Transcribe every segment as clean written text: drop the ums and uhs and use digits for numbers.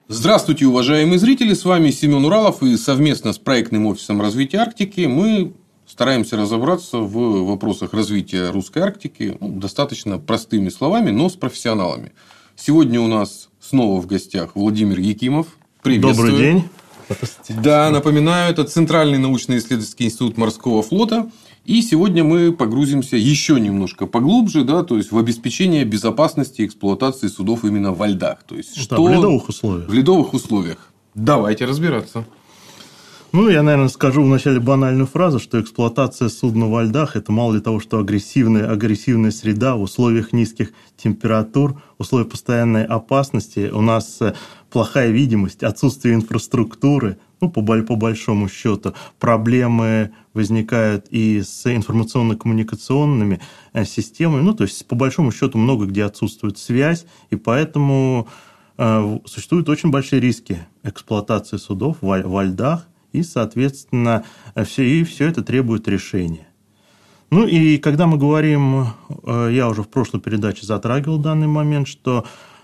Здравствуйте, уважаемые зрители! С вами Семен Уралов, и совместно с проектным офисом развития Арктики мы стараемся разобраться в вопросах развития русской Арктики достаточно простыми словами, но с профессионалами. Сегодня у нас снова в гостях Владимир Якимов. Приветствую. Добрый день. Да, напоминаю, это Центральный научно-исследовательский институт морского флота. И сегодня мы погрузимся еще немножко поглубже, то есть в обеспечение безопасности эксплуатации судов именно во льдах. То есть, что в ледовых условиях. В ледовых условиях. Давайте разбираться. Я, наверное, скажу вначале банальную фразу, что эксплуатация судна во льдах – это мало ли того, что агрессивная среда в условиях низких температур, условиях постоянной опасности. У нас плохая видимость, отсутствие инфраструктуры, по большому счету. Проблемы возникают и с информационно-коммуникационными системами. То есть, по большому счету, много где отсутствует связь, и поэтому существуют очень большие риски эксплуатации судов во льдах, и, соответственно, все это требует решения. И когда мы говорим, я уже в прошлой передаче затрагивал данный момент, что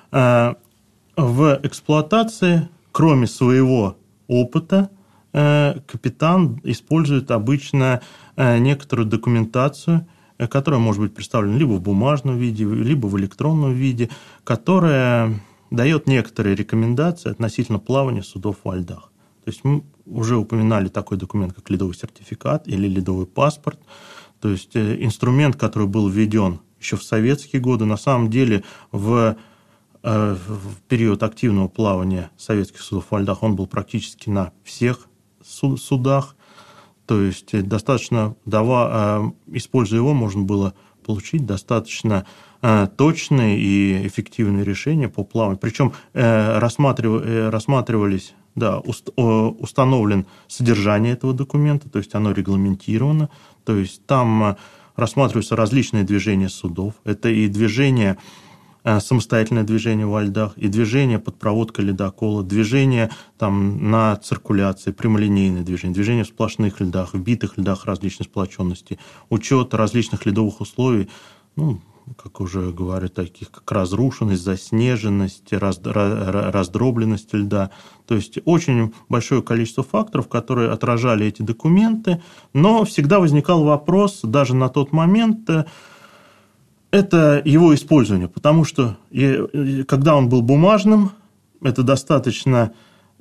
в эксплуатации, кроме своего опыта, капитан использует обычно некоторую документацию, которая может быть представлена либо в бумажном виде, либо в электронном виде, которая дает некоторые рекомендации относительно плавания судов во льдах. То есть мы уже упоминали такой документ, как ледовый сертификат или ледовый паспорт. То есть инструмент, который был введен еще в советские годы, на самом деле в период активного плавания советских судов во льдах он был практически на всех судах. То есть достаточно, используя его, можно было получить достаточно точные и эффективные решения по плаванию. Причем рассматривались, установлен содержание этого документа, то есть оно регламентировано, то есть там рассматриваются различные движения судов. Это и самостоятельное движение во льдах, и движение под проводкой ледокола, движение на циркуляции, прямолинейное движение в сплошных льдах, в битых льдах различной сплоченности, учет различных ледовых условий, как уже говорят, таких как разрушенность, заснеженность, раздробленность льда. То есть очень большое количество факторов, которые отражали эти документы, но всегда возникал вопрос, даже на тот момент, это его использование, потому что когда он был бумажным, это достаточно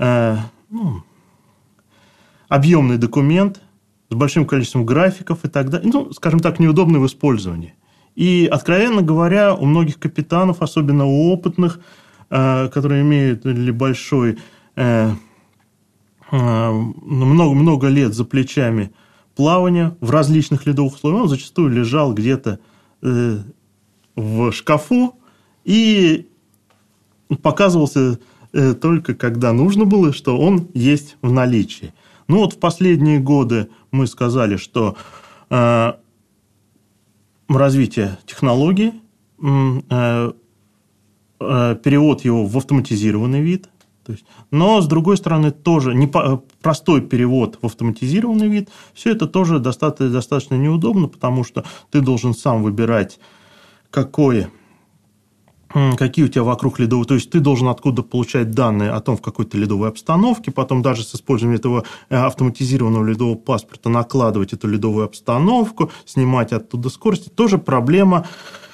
объемный документ с большим количеством графиков и так далее, скажем так, неудобный в использовании. И, откровенно говоря, у многих капитанов, особенно у опытных, которые имеют большой, много лет за плечами плавания в различных ледовых условиях, он зачастую лежал где-то в шкафу и показывался только когда нужно было, что он есть в наличии. В последние годы мы сказали, что развитие технологий, перевод его в автоматизированный вид, но, с другой стороны, тоже простой перевод в автоматизированный вид, все это тоже достаточно неудобно, потому что ты должен сам выбирать, какие у тебя вокруг ледовые, то есть ты должен откуда получать данные о том, в какой-то ледовой обстановке, потом даже с использованием этого автоматизированного ледового паспорта накладывать эту ледовую обстановку, снимать оттуда скорости. Тоже проблема,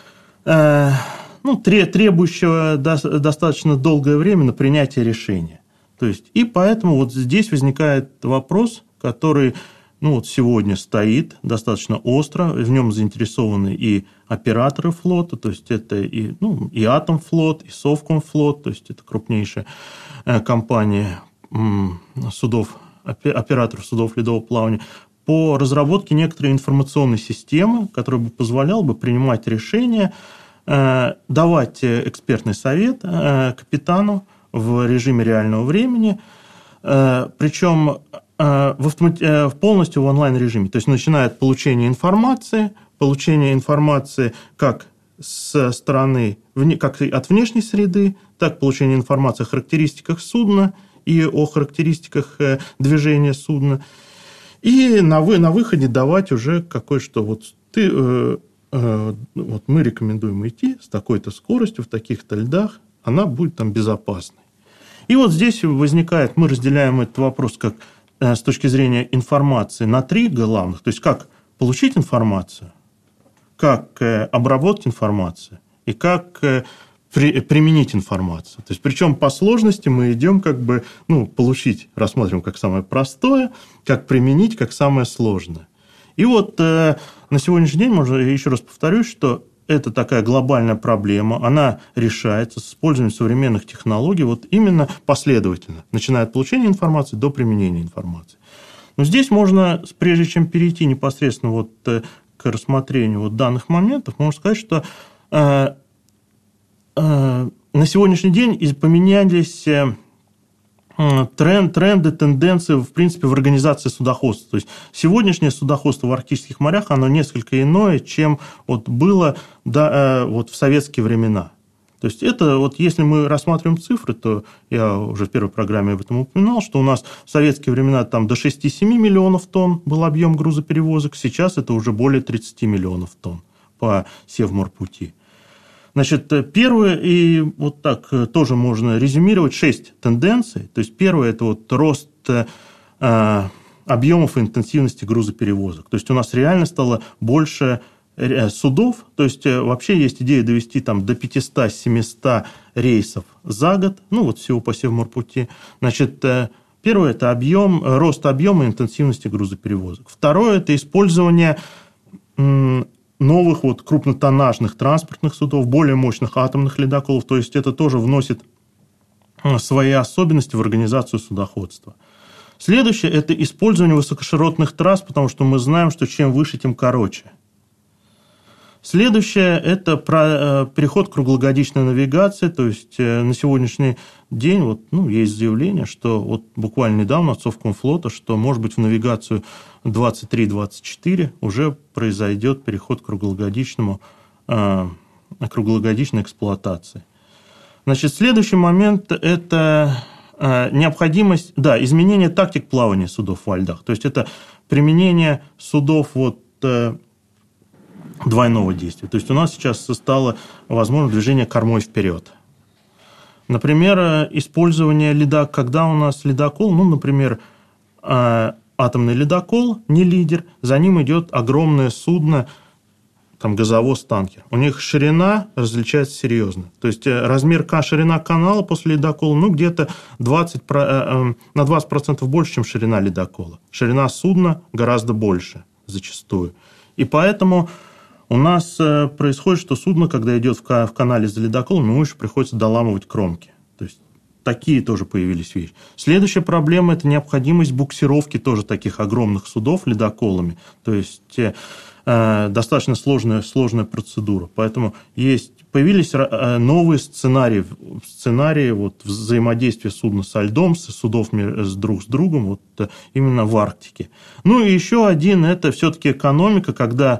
требующая достаточно долгое время на принятие решения. То есть, и поэтому здесь возникает вопрос, который сегодня стоит достаточно остро, в нем заинтересованы и операторы флота, то есть это и Атомфлот, и Совкомфлот, то есть это крупнейшая компания операторов судов ледового плавания, по разработке некоторой информационной системы, которая бы позволяла бы принимать решения, давать экспертный совет капитану в режиме реального времени, причем полностью в онлайн-режиме. То есть, начиная от получения информации как со стороны, как от внешней среды, так получение информации о характеристиках судна и о характеристиках движения судна. И на выходе давать уже мы рекомендуем идти с такой-то скоростью в таких-то льдах, она будет там безопасной. И вот здесь возникает, мы разделяем этот вопрос как с точки зрения информации на 3 главных. То есть, как получить информацию, как обработать информацию и как применить информацию. То есть, причем по сложности мы идем получить, рассмотрим как самое простое, как применить, как самое сложное. И вот на сегодняшний день, можно, еще раз повторюсь, что это такая глобальная проблема, она решается с использованием современных технологий вот именно последовательно, начиная от получения информации до применения информации. Но здесь можно, прежде чем перейти непосредственно к рассмотрению данных моментов, можно сказать, что на сегодняшний день поменялись тренды, тенденции, в принципе, в организации судоходства. То есть, сегодняшнее судоходство в арктических морях, оно несколько иное, чем было в советские времена. То есть, это если мы рассматриваем цифры, то я уже в первой программе об этом упоминал, что у нас в советские времена там до 6-7 миллионов тонн был объем грузоперевозок, сейчас это уже более 30 миллионов тонн по Севморпути. Значит, первое, и вот так тоже можно резюмировать 6 тенденций. То есть, первое – это рост объемов и интенсивности грузоперевозок. То есть, у нас реально стало больше судов. То есть, вообще есть идея довести до 500-700 рейсов за год, всего по Севморпути. Значит, первое – это рост объема и интенсивности грузоперевозок. Второе – это использование новых крупнотоннажных транспортных судов, более мощных атомных ледоколов. То есть, это тоже вносит свои особенности в организацию судоходства. Следующее – это использование высокоширотных трасс, потому что мы знаем, что чем выше, тем короче. Следующее – это переход к круглогодичной навигации. То есть, на сегодняшний день есть заявление, что буквально недавно от Совкомфлота, что, может быть, в навигацию 23-24 уже произойдет переход к круглогодичной эксплуатации. Значит, следующий момент – это необходимость, изменение тактик плавания судов во льдах. То есть, это применение судов двойного действия. То есть, у нас сейчас стало возможно движение кормой вперед. Например, использование когда у нас ледокол, например, атомный ледокол, не лидер, за ним идет огромное судно, газовоз-танкер. У них ширина различается серьезно. То есть, ширина канала после ледокола, где-то на 20% больше, чем ширина ледокола. Ширина судна гораздо больше зачастую. И поэтому у нас происходит, что судно, когда идет в канале за ледоколом, ему еще приходится доламывать кромки. То есть, такие тоже появились вещи. Следующая проблема – это необходимость буксировки тоже таких огромных судов ледоколами. То есть, достаточно сложная процедура. Поэтому появились новые сценарии взаимодействия судна со льдом, судов друг с другом, именно в Арктике. И еще один – это все-таки экономика, когда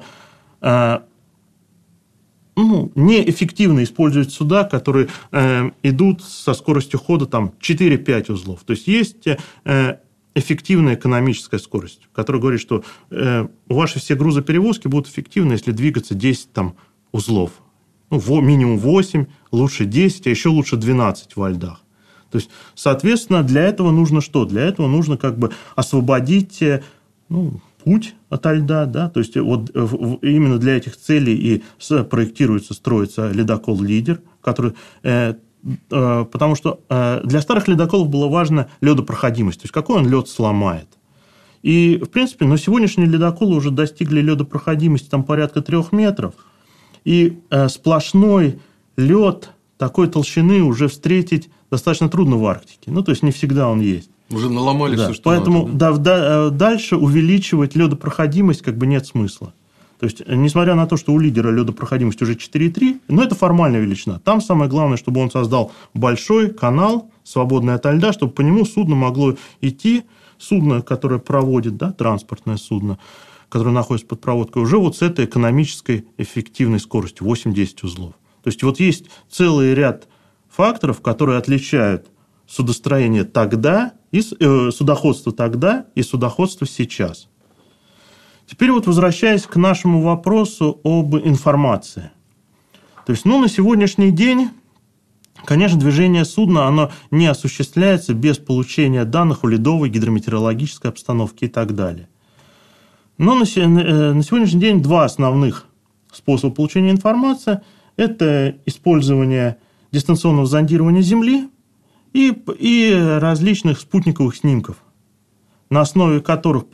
неэффективно используют суда, которые идут со скоростью хода 4-5 узлов. То есть, есть эффективная экономическая скорость, которая говорит, что ваши все грузоперевозки будут эффективны, если двигаться 10 узлов. Минимум 8, лучше 10, а еще лучше 12 во льдах. То есть, соответственно, для этого нужно что? Для этого нужно освободить путь ото льда, то есть, именно для этих целей и строится ледокол-лидер, который... Потому что для старых ледоколов было важно ледопроходимость, то есть, какой он лед сломает. И, в принципе, сегодняшние ледоколы уже достигли ледопроходимости порядка 3 метров, и сплошной лед такой толщины уже встретить достаточно трудно в Арктике. То есть, не всегда он есть. Уже наломали все, что поэтому, надо. Дальше увеличивать ледопроходимость нет смысла. То есть, несмотря на то, что у лидера ледопроходимость уже 4,3, но это формальная величина. Там самое главное, чтобы он создал большой канал, свободный ото льда, чтобы по нему судно могло идти, судно, которое проводит, транспортное судно, которое находится под проводкой, уже с этой экономической эффективной скоростью 8-10 узлов. То есть, есть целый ряд факторов, которые отличают судостроение тогда, судоходство тогда и судоходство сейчас. Теперь возвращаясь к нашему вопросу об информации. То есть, на сегодняшний день конечно, движение судна, оно не осуществляется без получения данных о ледовой гидрометеорологической обстановке и так далее. Но на сегодняшний день два основных способа получения информации – это использование дистанционного зондирования Земли и различных спутниковых снимков, на основе которых,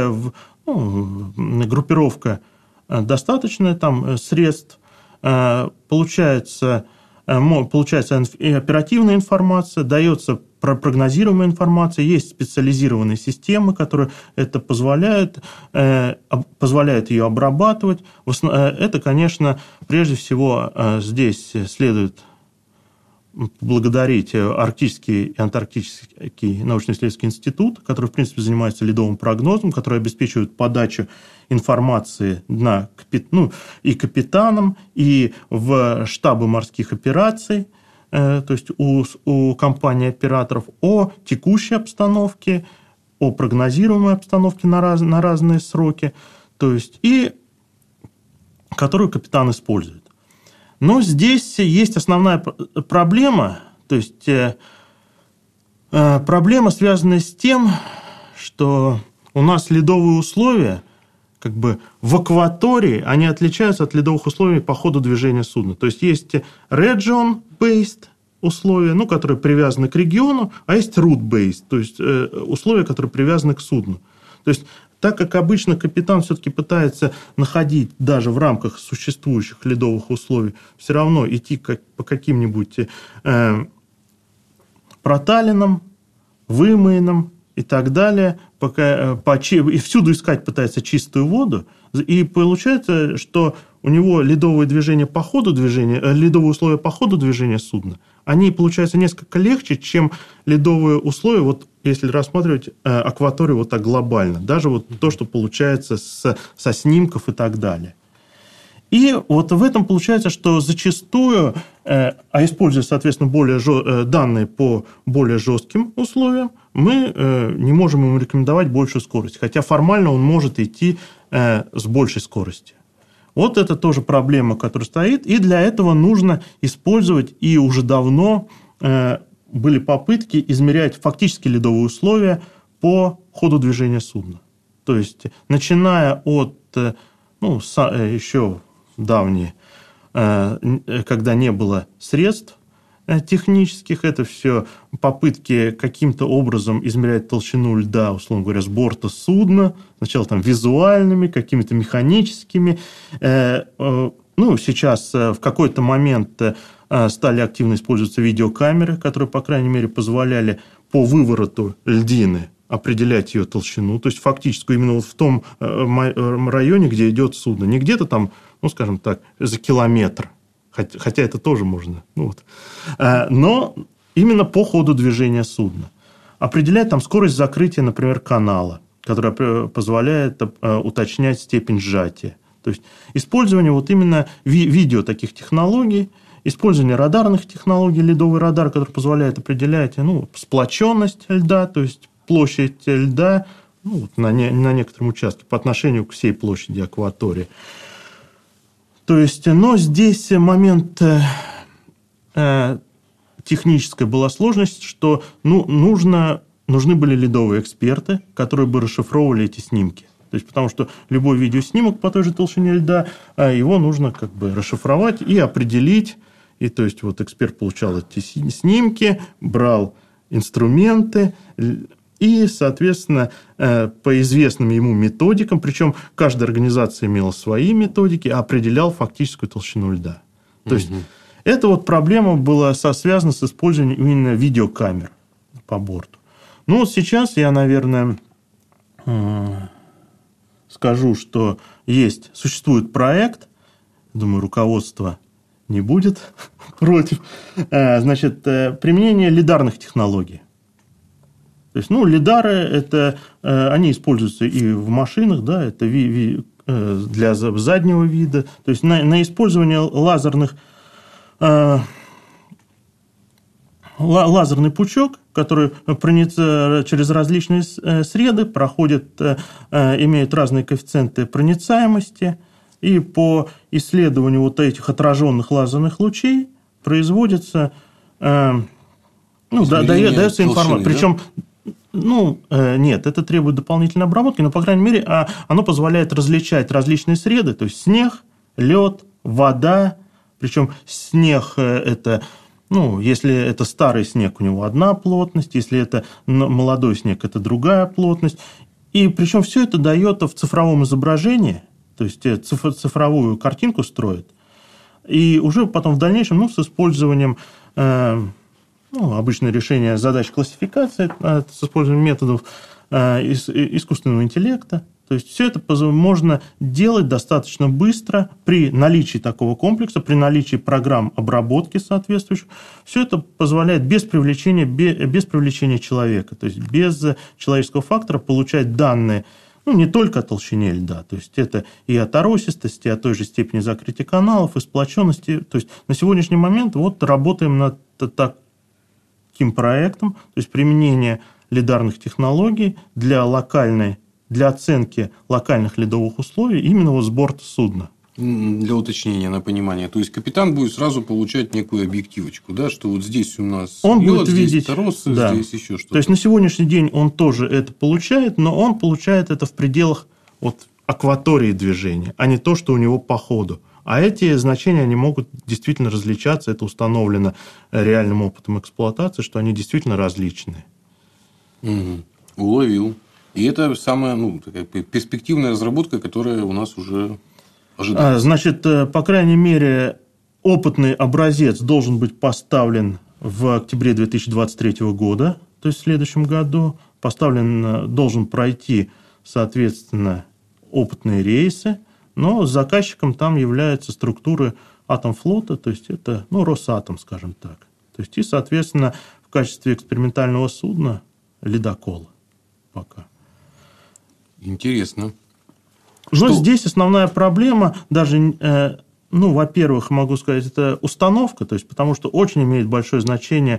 группировка достаточная там средств, получается и оперативная информация, дается прогнозируемая информация, есть специализированные системы, которые это позволяют ее обрабатывать. Это, конечно, прежде всего здесь следует благодарить Арктический и Антарктический научно-исследовательский институт, который, в принципе, занимается ледовым прогнозом, который обеспечивает подачу информации и капитанам, и в штабы морских операций, то есть у компаний-операторов, о текущей обстановке, о прогнозируемой обстановке на разные сроки, то есть и которую капитан использует. Но здесь есть основная проблема, то есть проблема, связанная с тем, что у нас ледовые условия как бы в акватории, они отличаются от ледовых условий по ходу движения судна. То есть region-based условия, которые привязаны к региону, а есть route-based, то есть условия, которые привязаны к судну. То есть так как обычно капитан все-таки пытается находить даже в рамках существующих ледовых условий, все равно идти по каким-нибудь проталинам, вымоинам и так далее, и всюду искать пытается чистую воду, и получается, что у него ледовые движения по ходу движения, ледовые условия по ходу движения судна, они получаются несколько легче, чем ледовые условия, если рассматривать акваторию так глобально, даже то, что получается со снимков и так далее. И в этом получается, что зачастую, используя, соответственно, данные по более жестким условиям, мы не можем ему рекомендовать большую скорость, хотя формально он может идти с большей скоростью. Это тоже проблема, которая стоит, и для этого нужно использовать, и уже давно были попытки измерять фактически ледовые условия по ходу движения судна. То есть, начиная от еще давние, когда не было средств технических, это все попытки каким-то образом измерять толщину льда, условно говоря, с борта судна, сначала визуальными, какими-то механическими. Сейчас в какой-то момент стали активно использоваться видеокамеры, которые, по крайней мере, позволяли по вывороту льдины определять ее толщину, то есть фактически именно в том районе, где идет судно. Не где-то там, скажем так, за километр, хотя это тоже можно. Но именно по ходу движения судна. Определяет скорость закрытия, например, канала, которая позволяет уточнять степень сжатия. То есть использование именно видео таких технологий, использование радарных технологий, ледовый радар, который позволяет определять сплоченность льда, то есть площадь льда на некотором участке по отношению к всей площади акватории. То есть, но здесь момент технической была сложность, что нужны были ледовые эксперты, которые бы расшифровывали эти снимки. То есть, потому что любой видеоснимок по той же толщине льда, его нужно расшифровать и определить. И то есть, эксперт получал эти снимки, брал инструменты и, соответственно, по известным ему методикам, причем каждая организация имела свои методики, определял фактическую толщину льда. То есть, эта проблема была связана с использованием именно видеокамер по борту. Сейчас я, наверное, скажу, что существует проект, думаю, руководство не будет против, применение лидарных технологий. То есть, лидары, они используются и в машинах, это для заднего вида. То есть, на использование лазерный пучок, который через различные среды имеет разные коэффициенты проницаемости, и по исследованию этих отраженных лазерных лучей производится Измерение дается информация. толщины, Причем, нет, это требует дополнительной обработки, но, по крайней мере, оно позволяет различать различные среды, то есть снег, лед, вода. Причем снег это, если это старый снег, у него одна плотность, если это молодой снег, это другая плотность. И причем все это дает в цифровом изображении, то есть цифровую картинку строит. И уже потом в дальнейшем, с использованием обычное решение задач классификации, с использованием методов искусственного интеллекта. То есть все это можно делать достаточно быстро при наличии такого комплекса, при наличии программ обработки соответствующих. Все это позволяет без привлечения человека, то есть без человеческого фактора получать данные, не только о толщине льда, то есть это и о торосистости, и о той же степени закрытия каналов, и сплоченности. То есть на сегодняшний момент работаем над таким проектом, то есть применение лидарных технологий для оценки локальных ледовых условий именно с борта судна. Для уточнения, на понимание. То есть капитан будет сразу получать некую объективочку, да, что вот здесь у нас он лед, будет здесь видеть, торосы, здесь еще что-то. То есть на сегодняшний день он тоже это получает, но он получает это в пределах акватории движения, а не то, что у него по ходу. А эти значения, они могут действительно различаться. Это установлено реальным опытом эксплуатации, что они действительно различные. Уловил. И это самая такая перспективная разработка, которая у нас уже ожидается. Значит, по крайней мере, опытный образец должен быть поставлен в октябре 2023 года, то есть в следующем году. Должен пройти, соответственно, опытные рейсы. Но заказчиком там являются структуры Атомфлота, то есть это, Росатом, скажем так. То есть, и, соответственно, в качестве экспериментального судна ледокола пока. Интересно. Но здесь основная проблема, даже, во-первых, могу сказать, это установка, то есть, потому что очень имеет большое значение,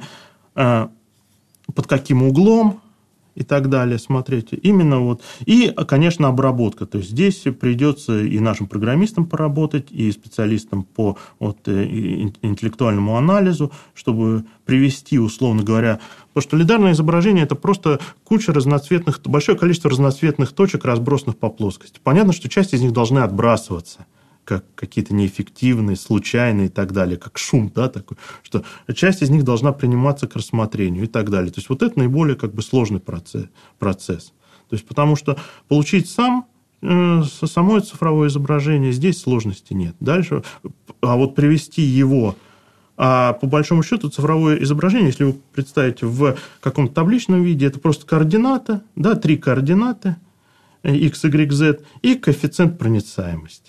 под каким углом и так далее, смотрите. Именно И, конечно, обработка. То есть, здесь придется и нашим программистам поработать, и специалистам по интеллектуальному анализу, чтобы привести, условно говоря, потому что лидарное изображение – это просто большое количество разноцветных точек, разбросанных по плоскости. Понятно, что часть из них должны отбрасываться, как какие-то неэффективные, случайные и так далее, как шум, такой, что часть из них должна приниматься к рассмотрению и так далее. То есть, это наиболее сложный процесс. То есть, потому что получить само цифровое изображение, здесь сложности нет. Дальше, привести его, по большому счету, цифровое изображение, если вы представите в каком-то табличном виде, это просто координата, 3 координаты, x, y, z, и коэффициент проницаемости.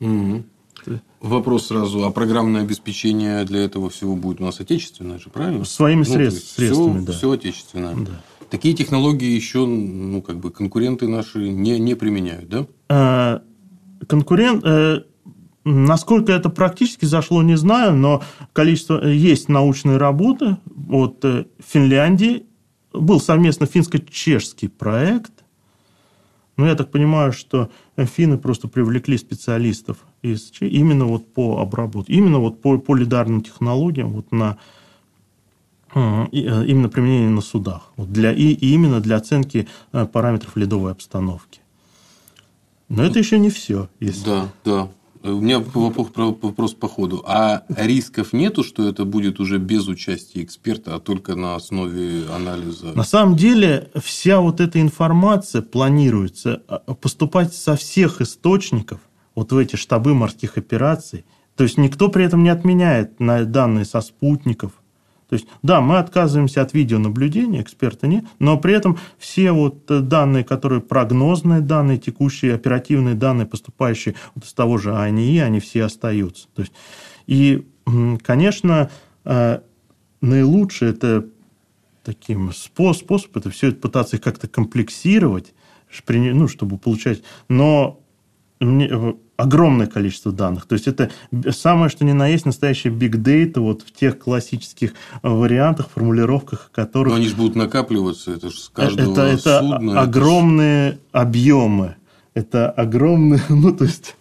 Вопрос сразу. А программное обеспечение для этого всего будет у нас отечественное же, правильно? Своими средствами, все отечественное. Да. Такие технологии еще конкуренты наши не применяют, да? Насколько это практически зашло, не знаю, но есть научные работы от Финляндии. Был совместно финско-чешский проект. Но я так понимаю, что финны просто привлекли специалистов именно по обработке, именно по лидарным технологиям, именно применение на судах, и именно для оценки параметров ледовой обстановки. Но это еще не все. Да. У меня вопрос по ходу. А рисков нету, что это будет уже без участия эксперта, а только на основе анализа? На самом деле, вся эта информация планируется поступать со всех источников, в эти штабы морских операций. То есть, никто при этом не отменяет данные со спутников. То есть, да, мы отказываемся от видеонаблюдения, эксперта нет, но при этом все данные, которые прогнозные данные, текущие оперативные данные, поступающие из того же АНИ, они все остаются. То есть, и, конечно, наилучший это способ это все это пытаться их как-то комплексировать, чтобы получать, но огромное количество данных. То есть, это самое, что ни на есть, настоящий big data в тех классических вариантах, формулировках, которых... Но они же будут накапливаться, это же с каждого судна. Это огромные объемы. Это огромные...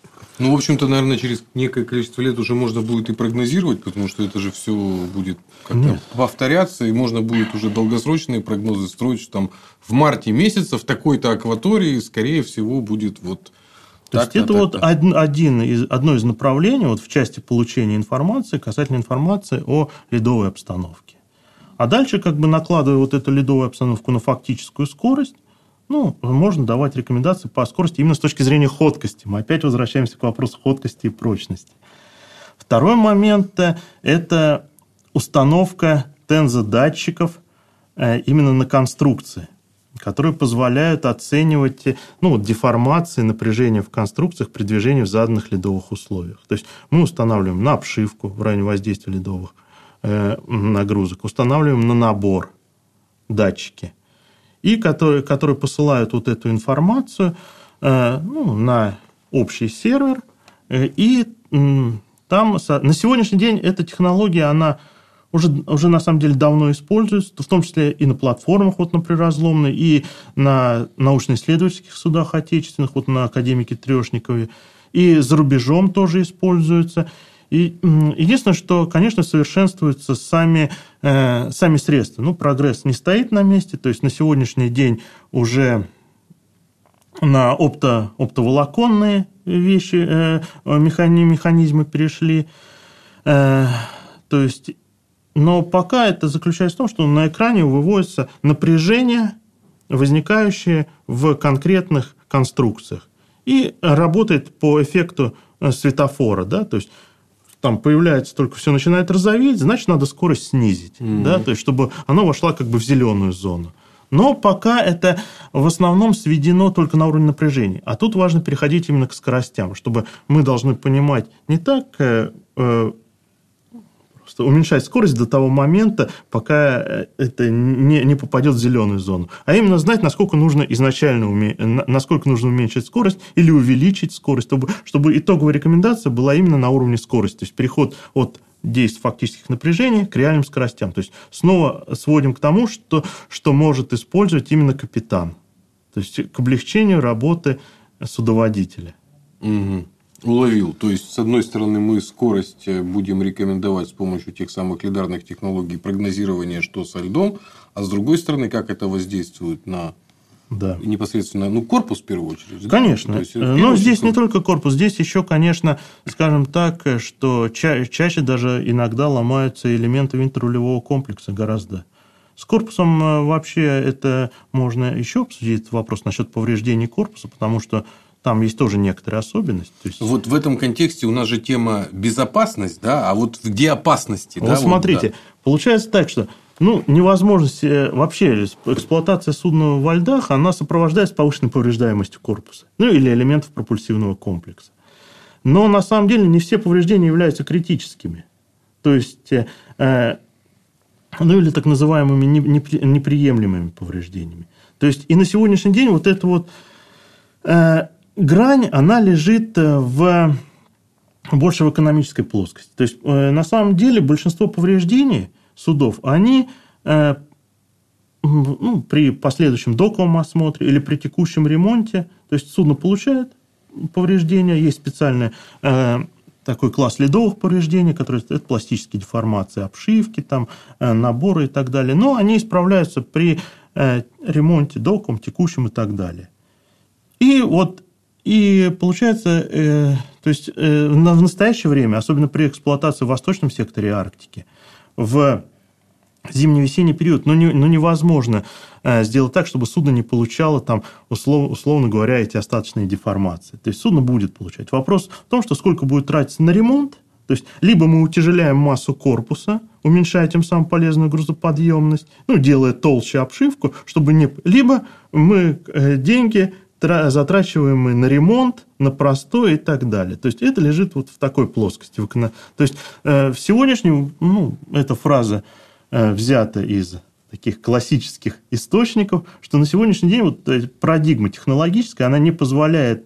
Ну, в общем-то, наверное, через некое количество лет уже можно будет и прогнозировать, потому что это же все будет как-то повторяться, и можно будет уже долгосрочные прогнозы строить, что там в марте месяца в такой-то акватории, скорее всего, будет вот. То есть это вот одно из направлений вот в части получения информации касательно информации о ледовой обстановке. А дальше, как бы накладывая вот эту ледовую обстановку на фактическую скорость, ну, можно давать рекомендации по скорости именно с точки зрения ходкости. Мы опять возвращаемся к вопросу ходкости и прочности. Второй момент – это установка тензодатчиков именно на конструкции, которые позволяют оценивать деформации, напряжения в конструкциях при движении в заданных ледовых условиях. То есть мы устанавливаем на обшивку в районе воздействия ледовых нагрузок, устанавливаем на набор датчики, и которые посылают вот эту информацию на общий сервер. И там на сегодняшний день эта технология, она уже на самом деле давно используется, в том числе и на платформах, вот на приразломной, и на научно-исследовательских судах отечественных, вот на академике Трешникове, и за рубежом тоже используется. И единственное, что, конечно, совершенствуются сами средства. Ну, прогресс не стоит на месте, то есть на сегодняшний день уже на оптоволоконные вещи, механизмы перешли. То есть, но пока это заключается в том, что на экране выводится напряжение, возникающее в конкретных конструкциях, и работает по эффекту светофора, да, то есть там появляется, только все начинает розоветь, значит, надо скорость снизить, да, то есть чтобы она вошла как бы в зеленую зону. Но пока это в основном сведено только на уровень напряжения. А тут важно переходить именно к скоростям, чтобы мы должны понимать не так, уменьшать скорость до того момента, пока это не попадет в зеленую зону, а именно знать, насколько нужно уменьшить скорость или увеличить скорость, чтобы итоговая рекомендация была именно на уровне скорости, то есть переход от действий фактических напряжений к реальным скоростям. То есть снова сводим к тому, что может использовать именно капитан, то есть к облегчению работы судоводителя. Угу. Уловил. То есть, с одной стороны, мы скорость будем рекомендовать с помощью тех самых лидарных технологий прогнозирования, что со льдом, а с другой стороны, как это воздействует на непосредственно корпус в первую очередь. Конечно. Но здесь не только корпус, здесь еще, конечно, скажем так, что чаще даже иногда ломаются элементы винторулевого комплекса гораздо. С корпусом вообще это можно еще обсудить, вопрос насчет повреждений корпуса, потому что там есть тоже некоторые особенности. То есть... Вот в этом контексте у нас же тема безопасность, да, а вот где опасности? Вот смотрите, получается так, что невозможность вообще эксплуатация судна во льдах, она сопровождается повышенной повреждаемостью корпуса, или элементов пропульсивного комплекса. Но на самом деле не все повреждения являются критическими. То есть, или так называемыми неприемлемыми повреждениями. То есть, и на сегодняшний день вот эта вот грань, она лежит больше в экономической плоскости. То есть, на самом деле, большинство повреждений судов, они при последующем доковом осмотре или при текущем ремонте, то есть, судно получает повреждения, есть специальный такой класс ледовых повреждений, которые это пластические деформации обшивки, там, наборы и так далее, но они исправляются при ремонте доковом, текущем и так далее. И получается, то есть в настоящее время, особенно при эксплуатации в восточном секторе Арктики, в зимне-весенний период, невозможно сделать так, чтобы судно не получало, там, условно говоря, эти остаточные деформации. То есть судно будет получать. Вопрос в том, что сколько будет тратиться на ремонт. То есть либо мы утяжеляем массу корпуса, уменьшая тем самым полезную грузоподъемность, делая толще обшивку, чтобы не... Либо мы деньги затрачиваемые на ремонт, на простой и так далее. То есть это лежит вот в такой плоскости. То есть в сегодняшнем, эта фраза взята из таких классических источников, что на сегодняшний день вот парадигма технологическая, она не позволяет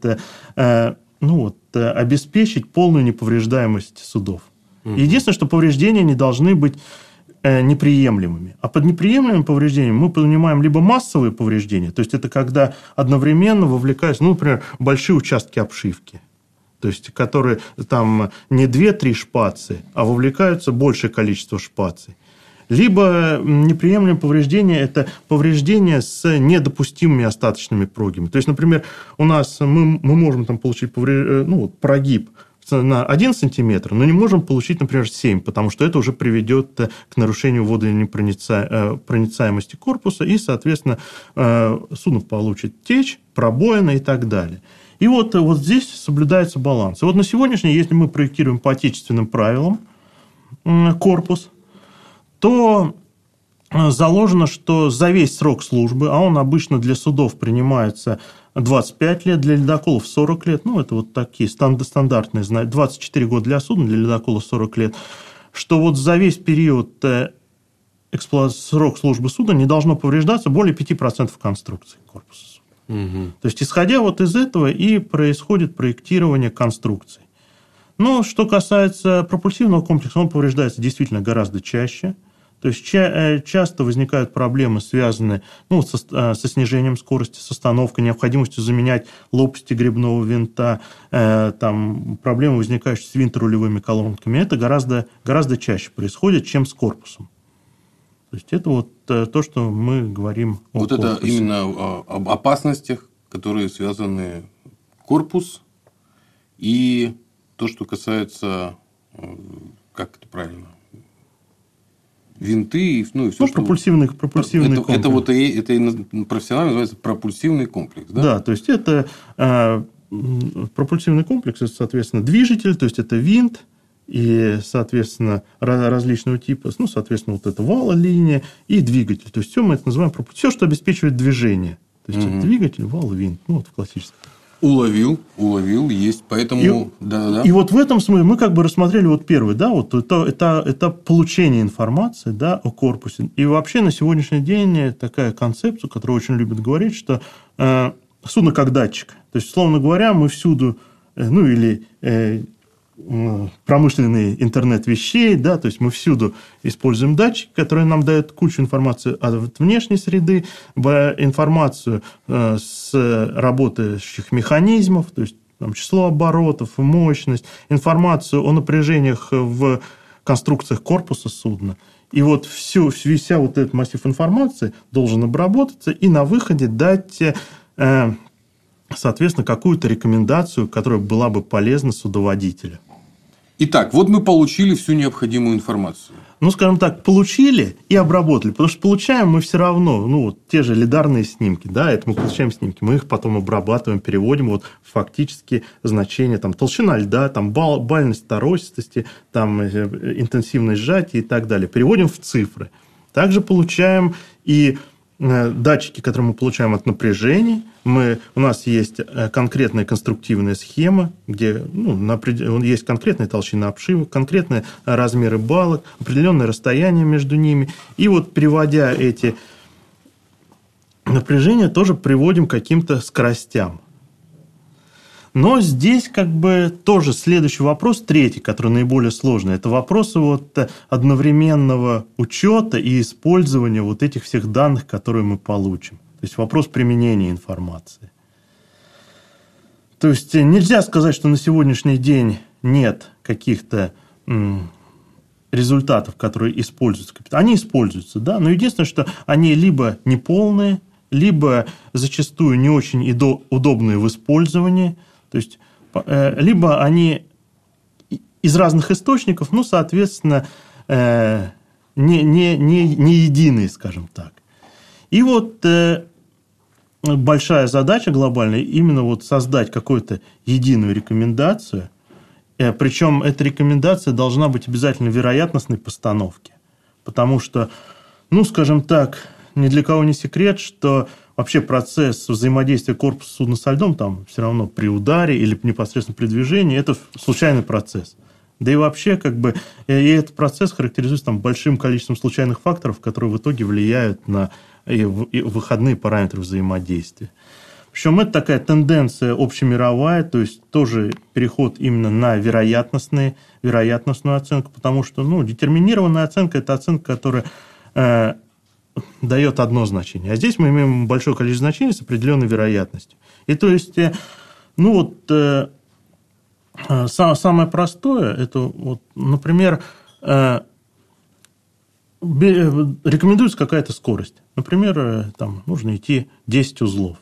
обеспечить полную неповреждаемость судов. Единственное, что повреждения не должны быть неприемлемыми. А под неприемлемыми повреждениями мы понимаем либо массовые повреждения, то есть это когда одновременно вовлекаются, например, большие участки обшивки. то есть которые там не 2-3 шпацы, а вовлекаются большее количество шпацей. Либо неприемлемое повреждение – это повреждение с недопустимыми остаточными прогибами. То есть, например, у нас мы можем там получить прогиб на 1 сантиметр, но не можем получить, например, 7, потому что это уже приведет к нарушению водонепроницаемости корпуса, и, соответственно, судно получит течь, пробоины и так далее. И вот здесь соблюдается баланс. И вот на сегодняшний день, если мы проектируем по отечественным правилам корпус, то заложено, что за весь срок службы, а он обычно для судов принимается 25 лет, для ледоколов 40 лет, это вот такие стандартные, 24 года для судна, для ледокола 40 лет, что вот за весь период срок службы судна не должно повреждаться более 5% конструкции корпуса судна. Угу. То есть, исходя вот из этого и происходит проектирование конструкций. Но что касается пропульсивного комплекса, он повреждается действительно гораздо чаще. То есть, часто возникают проблемы, связанные со снижением скорости, с остановкой, необходимостью заменять лопасти гребного винта, там, проблемы, возникающие с винторулевыми колонками. Это гораздо чаще происходит, чем с корпусом. То есть, это вот то, что мы говорим о корпусе. Это именно об опасностях, которые связаны корпус, и то, что касается, как это правильно, винты, и все, пропульсивный комплекс. Это профессионально называется пропульсивный комплекс, да? Да, то есть, это пропульсивный комплекс, это, соответственно, движитель, то есть, это винт, и, соответственно, различного типа, соответственно, вот это вала-линия и двигатель. То есть, все мы это называем все, что обеспечивает движение. То есть, это двигатель, вал, винт. В классическом. Уловил, есть, поэтому... И вот в этом смысле мы как бы рассмотрели вот первый, да, вот это получение информации, да, о корпусе. И вообще на сегодняшний день такая концепция, которую очень любят говорить, что судно как датчик. То есть, условно говоря, мы всюду, промышленный интернет вещей, да, то есть мы всюду используем датчики, которые нам дают кучу информации от внешней среды, информацию с работающих механизмов, то есть там, число оборотов, мощность, информацию о напряжениях в конструкциях корпуса судна. И вот вся вот этот массив информации должен обработаться и на выходе дать, соответственно, какую-то рекомендацию, которая была бы полезна судоводителю. Итак, вот мы получили всю необходимую информацию. Скажем так, получили и обработали. Потому что получаем мы все равно, те же лидарные снимки, да, это мы получаем снимки, мы их потом обрабатываем, переводим фактически значения, там, толщина льда, там, бальность торосистости, там, интенсивность сжатия и так далее. Переводим в цифры. Также получаем и датчики, которые мы получаем от напряжений. У нас есть конкретная конструктивная схема, где есть конкретная толщина обшивок, конкретные размеры балок, определенное расстояние между ними. И вот переводя эти напряжения, тоже приводим к каким-то скоростям. Но здесь как бы тоже следующий вопрос, третий, который наиболее сложный, это вопросы одновременного учета и использования вот этих всех данных, которые мы получим. То есть вопрос применения информации. То есть нельзя сказать, что на сегодняшний день нет каких-то результатов, которые используются. Они используются, да, но единственное, что они либо неполные, либо зачастую не очень удобные в использовании. То есть, либо они из разных источников, соответственно, не единые, скажем так. И вот большая задача глобальная именно создать какую-то единую рекомендацию, причем эта рекомендация должна быть обязательно вероятностной постановки, потому что, скажем так, ни для кого не секрет, что вообще процесс взаимодействия корпуса судна со льдом там все равно при ударе или непосредственно при движении – это случайный процесс. Да и вообще, и этот процесс характеризуется большим количеством случайных факторов, которые в итоге влияют на выходные параметры взаимодействия. Причем это такая тенденция общемировая, то есть тоже переход именно на вероятностную оценку, потому что детерминированная оценка – это оценка, которая дает одно значение. А здесь мы имеем большое количество значений с определенной вероятностью. И то есть, Самое простое, это, вот, например, рекомендуется какая-то скорость. Например, там нужно идти 10 узлов.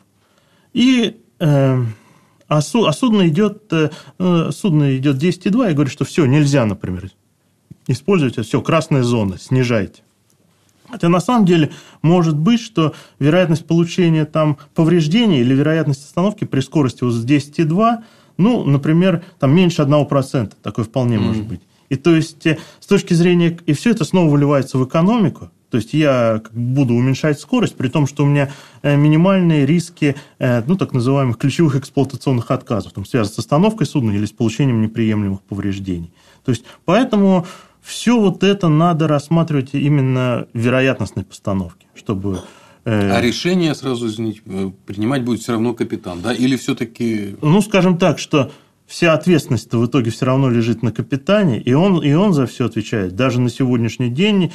А судно идет 10,2 и говорит, что все, нельзя, например, использовать, все, красная зона, снижайте. Хотя на самом деле может быть, что вероятность получения там повреждений или вероятность остановки при скорости вот с 10,2, ну, например, там меньше 1%. Такое вполне может быть. И то есть с точки зрения... И все это снова выливается в экономику. То есть я буду уменьшать скорость, при том, что у меня минимальные риски, ну, так называемых ключевых эксплуатационных отказов, там, связанных с остановкой судна или с получением неприемлемых повреждений. То есть поэтому все вот это надо рассматривать именно в вероятностной постановке, чтобы... А решение, сразу извините, принимать будет все равно капитан, да? Или все-таки... Ну, скажем так, что вся ответственность в итоге все равно лежит на капитане, и он за все отвечает. Даже на сегодняшний день,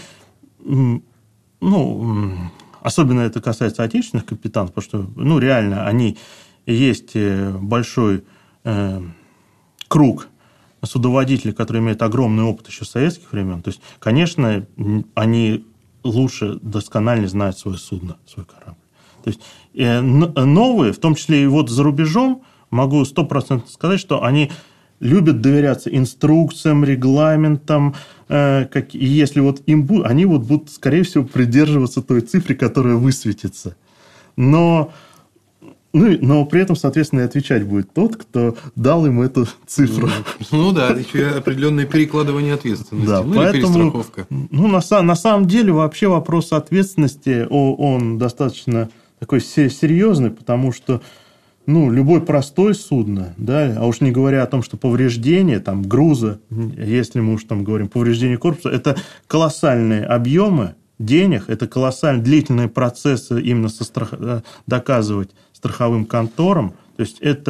ну, особенно это касается отечественных капитанов, потому что, ну, реально, они есть большой круг судоводителей, которые имеют огромный опыт еще с советских времен. То есть, конечно, они лучше, досконально знают свое судно, свой корабль. То есть, новые, в том числе и вот за рубежом, могу 100% сказать, что они любят доверяться инструкциям, регламентам, и если вот им будут, они вот будут, скорее всего, придерживаться той цифры, которая высветится. Но при этом, соответственно, и отвечать будет тот, кто дал им эту цифру. Ну да, еще и определенное перекладывание ответственности, да, ну поэтому, или перестраховка. Ну, на самом деле, вообще вопрос ответственности, он достаточно такой серьезный, потому что, ну, любое простое судно, да, а уж не говоря о том, что повреждение там, груза, если мы уж там говорим повреждение корпуса, это колоссальные объемы денег, это колоссально длительные процессы именно доказывать страховым конторам. То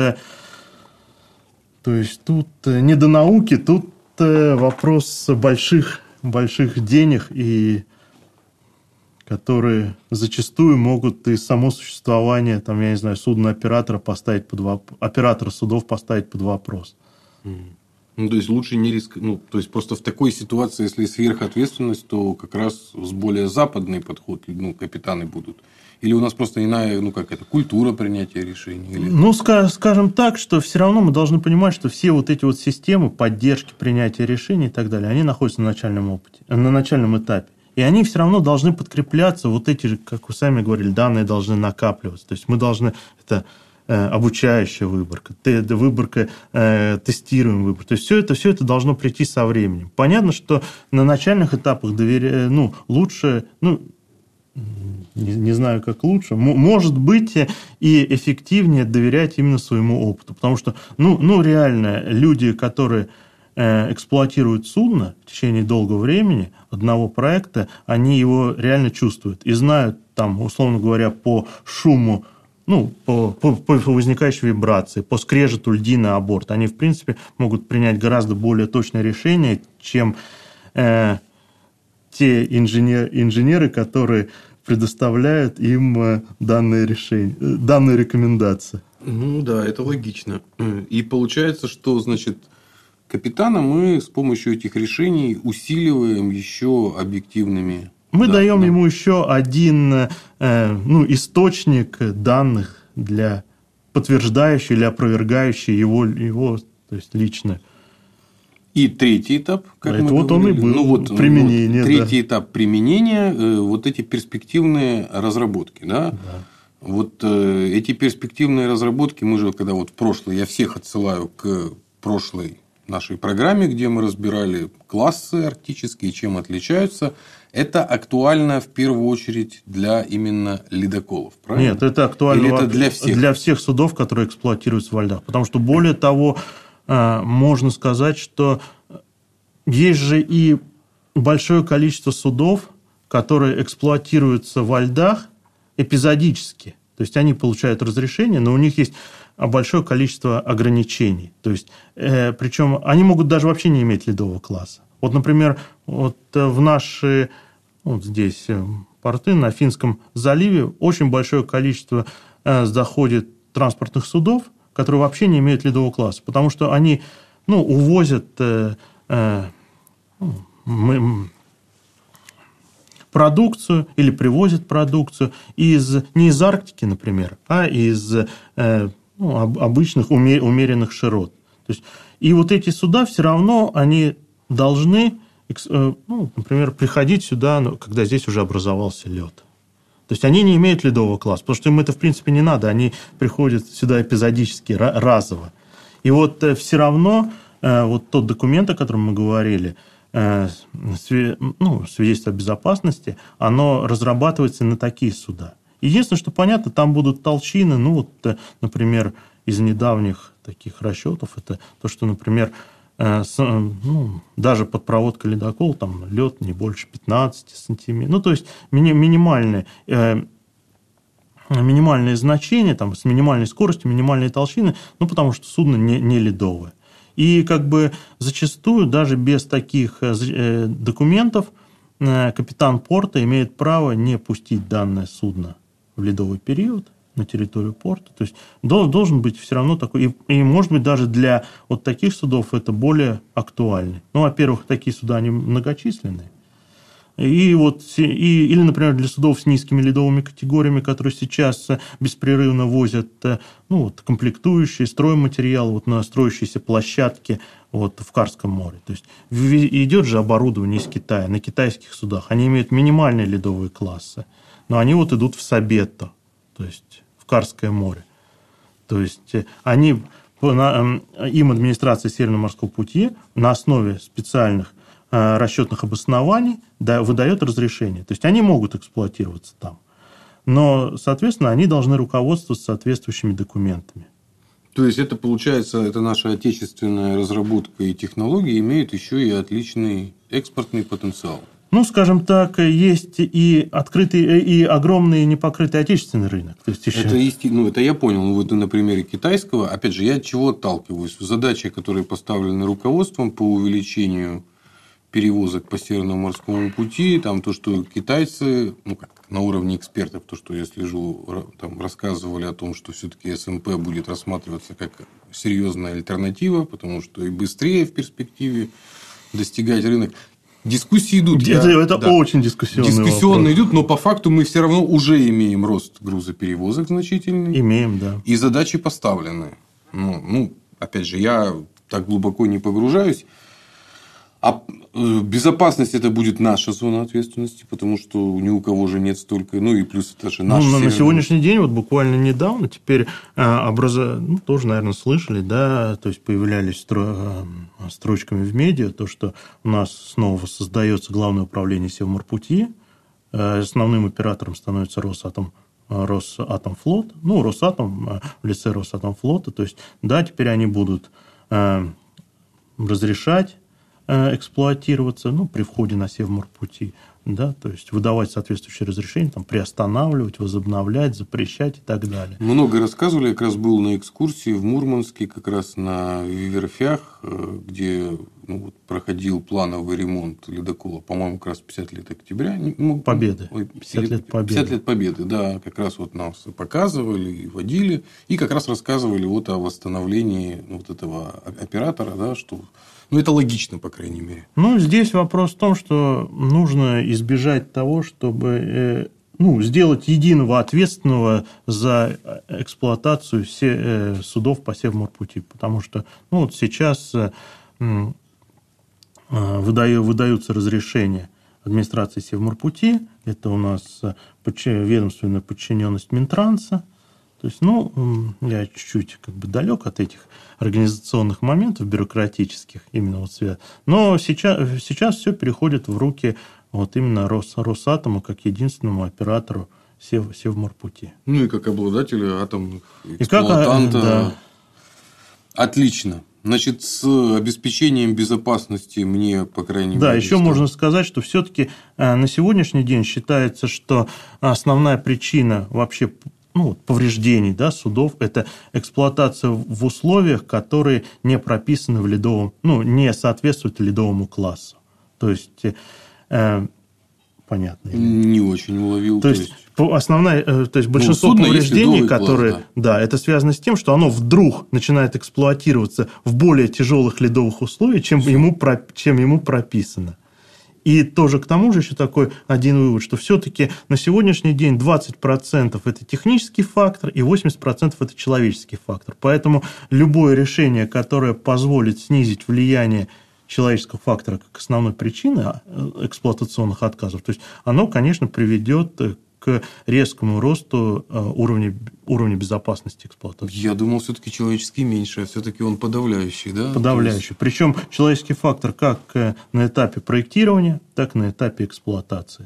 есть тут не до науки, тут вопрос больших денег, и которые зачастую могут и само существование, там, я не знаю, судно-оператора оператора судов поставить под вопрос. Ну, то есть лучше не рисковать. Ну, то есть просто в такой ситуации, если сверхответственность, то как раз с более западный подход, ну, капитаны будут. Или у нас просто иная, ну, как это, культура принятия решений? Или... Ну, скажем так, что все равно мы должны понимать, что все вот эти вот системы поддержки принятия решений и так далее, они находятся на начальном этапе. И они все равно должны подкрепляться, вот эти же, как вы сами говорили, данные должны накапливаться. То есть мы должны... Это обучающая выборка, тестируемая выборка. То есть все это должно прийти со временем. Понятно, что на начальных этапах лучше, не знаю, как лучше, может быть и эффективнее доверять именно своему опыту. Потому что, реально, люди, которые эксплуатируют судно в течение долгого времени, одного проекта, они его реально чувствуют и знают, там, условно говоря, по шуму, по возникающей вибрации, по скрежету льдины о борт, они, в принципе, могут принять гораздо более точное решение, чем те инженеры, которые предоставляют им данные решения, данные рекомендации. Ну да, это логично. И получается, что, значит, капитана мы с помощью этих решений усиливаем еще объективными. Мы даем ему еще один источник данных, для подтверждающий или опровергающий его то есть лично. И третий этап, как мы вот говорили, он и был, применение. Третий этап применения, вот эти перспективные разработки. Да? Вот эти перспективные разработки, мы же, когда вот в прошлое, я всех отсылаю к прошлой нашей программе, где мы разбирали классы арктические, чем отличаются. Это актуально в первую очередь для именно ледоколов, правильно? Нет, это актуально это для всех? Для всех судов, которые эксплуатируются во льдах. Потому что, более того, можно сказать, что есть же и большое количество судов, которые эксплуатируются во льдах эпизодически. То есть, они получают разрешение, но у них есть большое количество ограничений. То есть, причем они могут даже вообще не иметь ледового класса. Вот, например, в наши здесь порты на Финском заливе очень большое количество заходит транспортных судов, которые вообще не имеют ледового класса, потому что они увозят продукцию или привозят продукцию не из Арктики, например, а из обычных умеренных широт. То есть, и вот эти суда все равно они должны, например, приходить сюда, когда здесь уже образовался лед. То есть они не имеют ледового класса, потому что им это в принципе не надо, они приходят сюда эпизодически, разово. И вот все равно вот тот документ, о котором мы говорили, свидетельство о безопасности, оно разрабатывается на такие суда. Единственное, что понятно, там будут толщины, например, из недавних таких расчетов, это то, что, например, даже под проводкой ледокола там лед не больше 15 сантиметров. То есть минимальные значения, там, с минимальной скоростью, минимальные толщины, потому что судно не ледовое. И зачастую даже без таких документов капитан порта имеет право не пустить данное судно в ледовый период на территорию порта. То есть должен быть все равно такой... И может быть, даже для вот таких судов это более актуально. Во-первых, такие суда, они многочисленные. Или, например, для судов с низкими ледовыми категориями, которые сейчас беспрерывно возят комплектующие, стройматериалы на строящиеся площадки в Карском море. То есть идет же оборудование из Китая на китайских судах. Они имеют минимальные ледовые классы, но они идут в Сабетто, то есть в Карское море. То есть им администрация Северного морского пути на основе специальных расчетных обоснований выдает разрешение. То есть они могут эксплуатироваться там. Но, соответственно, они должны руководствоваться соответствующими документами. То есть это получается, это наша отечественная разработка и технологии имеют еще и отличный экспортный потенциал. Скажем так, есть и открытый, и огромный непокрытый отечественный рынок. То есть еще... Это я понял. На примере китайского, опять же, я от чего отталкиваюсь? Задачи, которые поставлены руководством по увеличению перевозок по Северному морскому пути, там то, что китайцы, на уровне экспертов, то, что я слежу, там рассказывали о том, что все-таки СМП будет рассматриваться как серьезная альтернатива, потому что и быстрее в перспективе достигать рынок. Дискуссии идут. Это очень дискуссионные идут, но по факту мы все равно уже имеем рост грузоперевозок значительный. Имеем, да. И задачи поставлены. Опять же, я так глубоко не погружаюсь. А безопасность это будет наша зона ответственности, потому что ни у кого же нет столько. И плюс это же наш на сегодняшний день, буквально недавно, теперь тоже, наверное, слышали, да, то есть появлялись строчками в медиа, то, что у нас снова создается Главное управление Севморпути, основным оператором становится Росатомфлот, Росатом в лице Росатомфлота, то есть, да, теперь они будут разрешать эксплуатироваться при входе на Севморпути, да, то есть выдавать соответствующие разрешения, приостанавливать, возобновлять, запрещать и так далее. Много рассказывали, я как раз был на экскурсии в Мурманске, как раз на верфях, где проходил плановый ремонт ледокола, по-моему, как раз 50 лет октября. Победы. 50 лет Победы. 50 лет Победы, да, как раз нас показывали и водили, и как раз рассказывали о восстановлении этого оператора, да, что... это логично, по крайней мере. Здесь вопрос в том, что нужно избежать того, чтобы сделать единого ответственного за эксплуатацию судов по Севморпути. Потому что сейчас выдаются разрешения администрации Севморпути. Это у нас ведомственная подчиненность Минтранса. То есть, я чуть-чуть далек от этих организационных моментов бюрократических, именно но сейчас все переходит в руки именно Росатому как единственному оператору Севморпути. И как обладателю атомных эксплуатанта. Да. Отлично. Значит, с обеспечением безопасности мне, по крайней мере... Да, еще можно сказать, что все-таки на сегодняшний день считается, что основная причина вообще повреждений, да, судов – это эксплуатация в условиях, которые не прописаны в ледовом, не соответствуют ледовому классу. То есть, понятно? Не очень уловил. То есть большинство повреждений, которые... Да, это связано с тем, что оно вдруг начинает эксплуатироваться в более тяжелых ледовых условиях, чем ему прописано. И тоже к тому же еще такой один вывод, что все-таки на сегодняшний день 20% это технический фактор и 80% это человеческий фактор. Поэтому любое решение, которое позволит снизить влияние человеческого фактора как основной причины эксплуатационных отказов, то есть оно, конечно, приведет к резкому росту уровня безопасности эксплуатации. Я думал, все-таки человеческий меньше, а все-таки он подавляющий, да? Подавляющий. Причем человеческий фактор как на этапе проектирования, так и на этапе эксплуатации.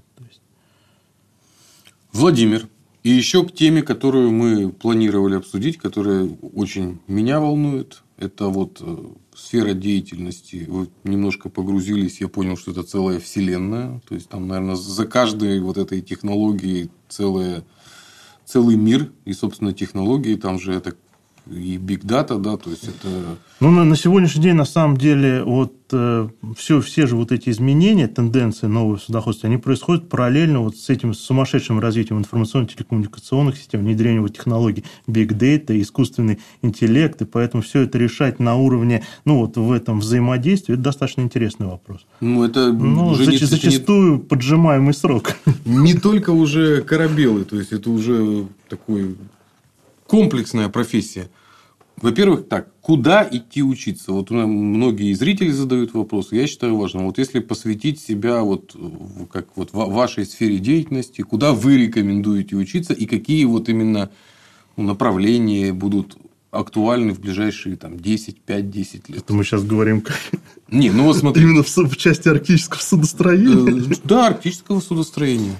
Владимир, и еще к теме, которую мы планировали обсудить, которая очень меня волнует, это вот сфера деятельности. Вы немножко погрузились, я понял, что это целая вселенная. То есть, там, наверное, за каждой вот этой технологией целый мир. И, собственно, технологии, там же это и биг дата, да, то есть это... Ну, на сегодняшний день, на самом деле, вот все же вот эти изменения, тенденции нового судоходства, они происходят параллельно вот с этим сумасшедшим развитием информационно-телекоммуникационных систем, внедрением технологий big data, искусственный интеллект, и поэтому все это решать на уровне, в этом взаимодействии, это достаточно интересный вопрос. Это уже зачастую поджимаемый срок. Не только уже корабелы, то есть это уже такой... комплексная профессия. Во-первых, куда идти учиться? Вот многие зрители задают вопрос. Я считаю важным. Вот если посвятить себя как в вашей сфере деятельности, куда вы рекомендуете учиться и какие вот именно направления будут актуальны в ближайшие 5-10 лет? Это мы сейчас говорим смотри. Именно в части арктического судостроения? Да, арктического судостроения.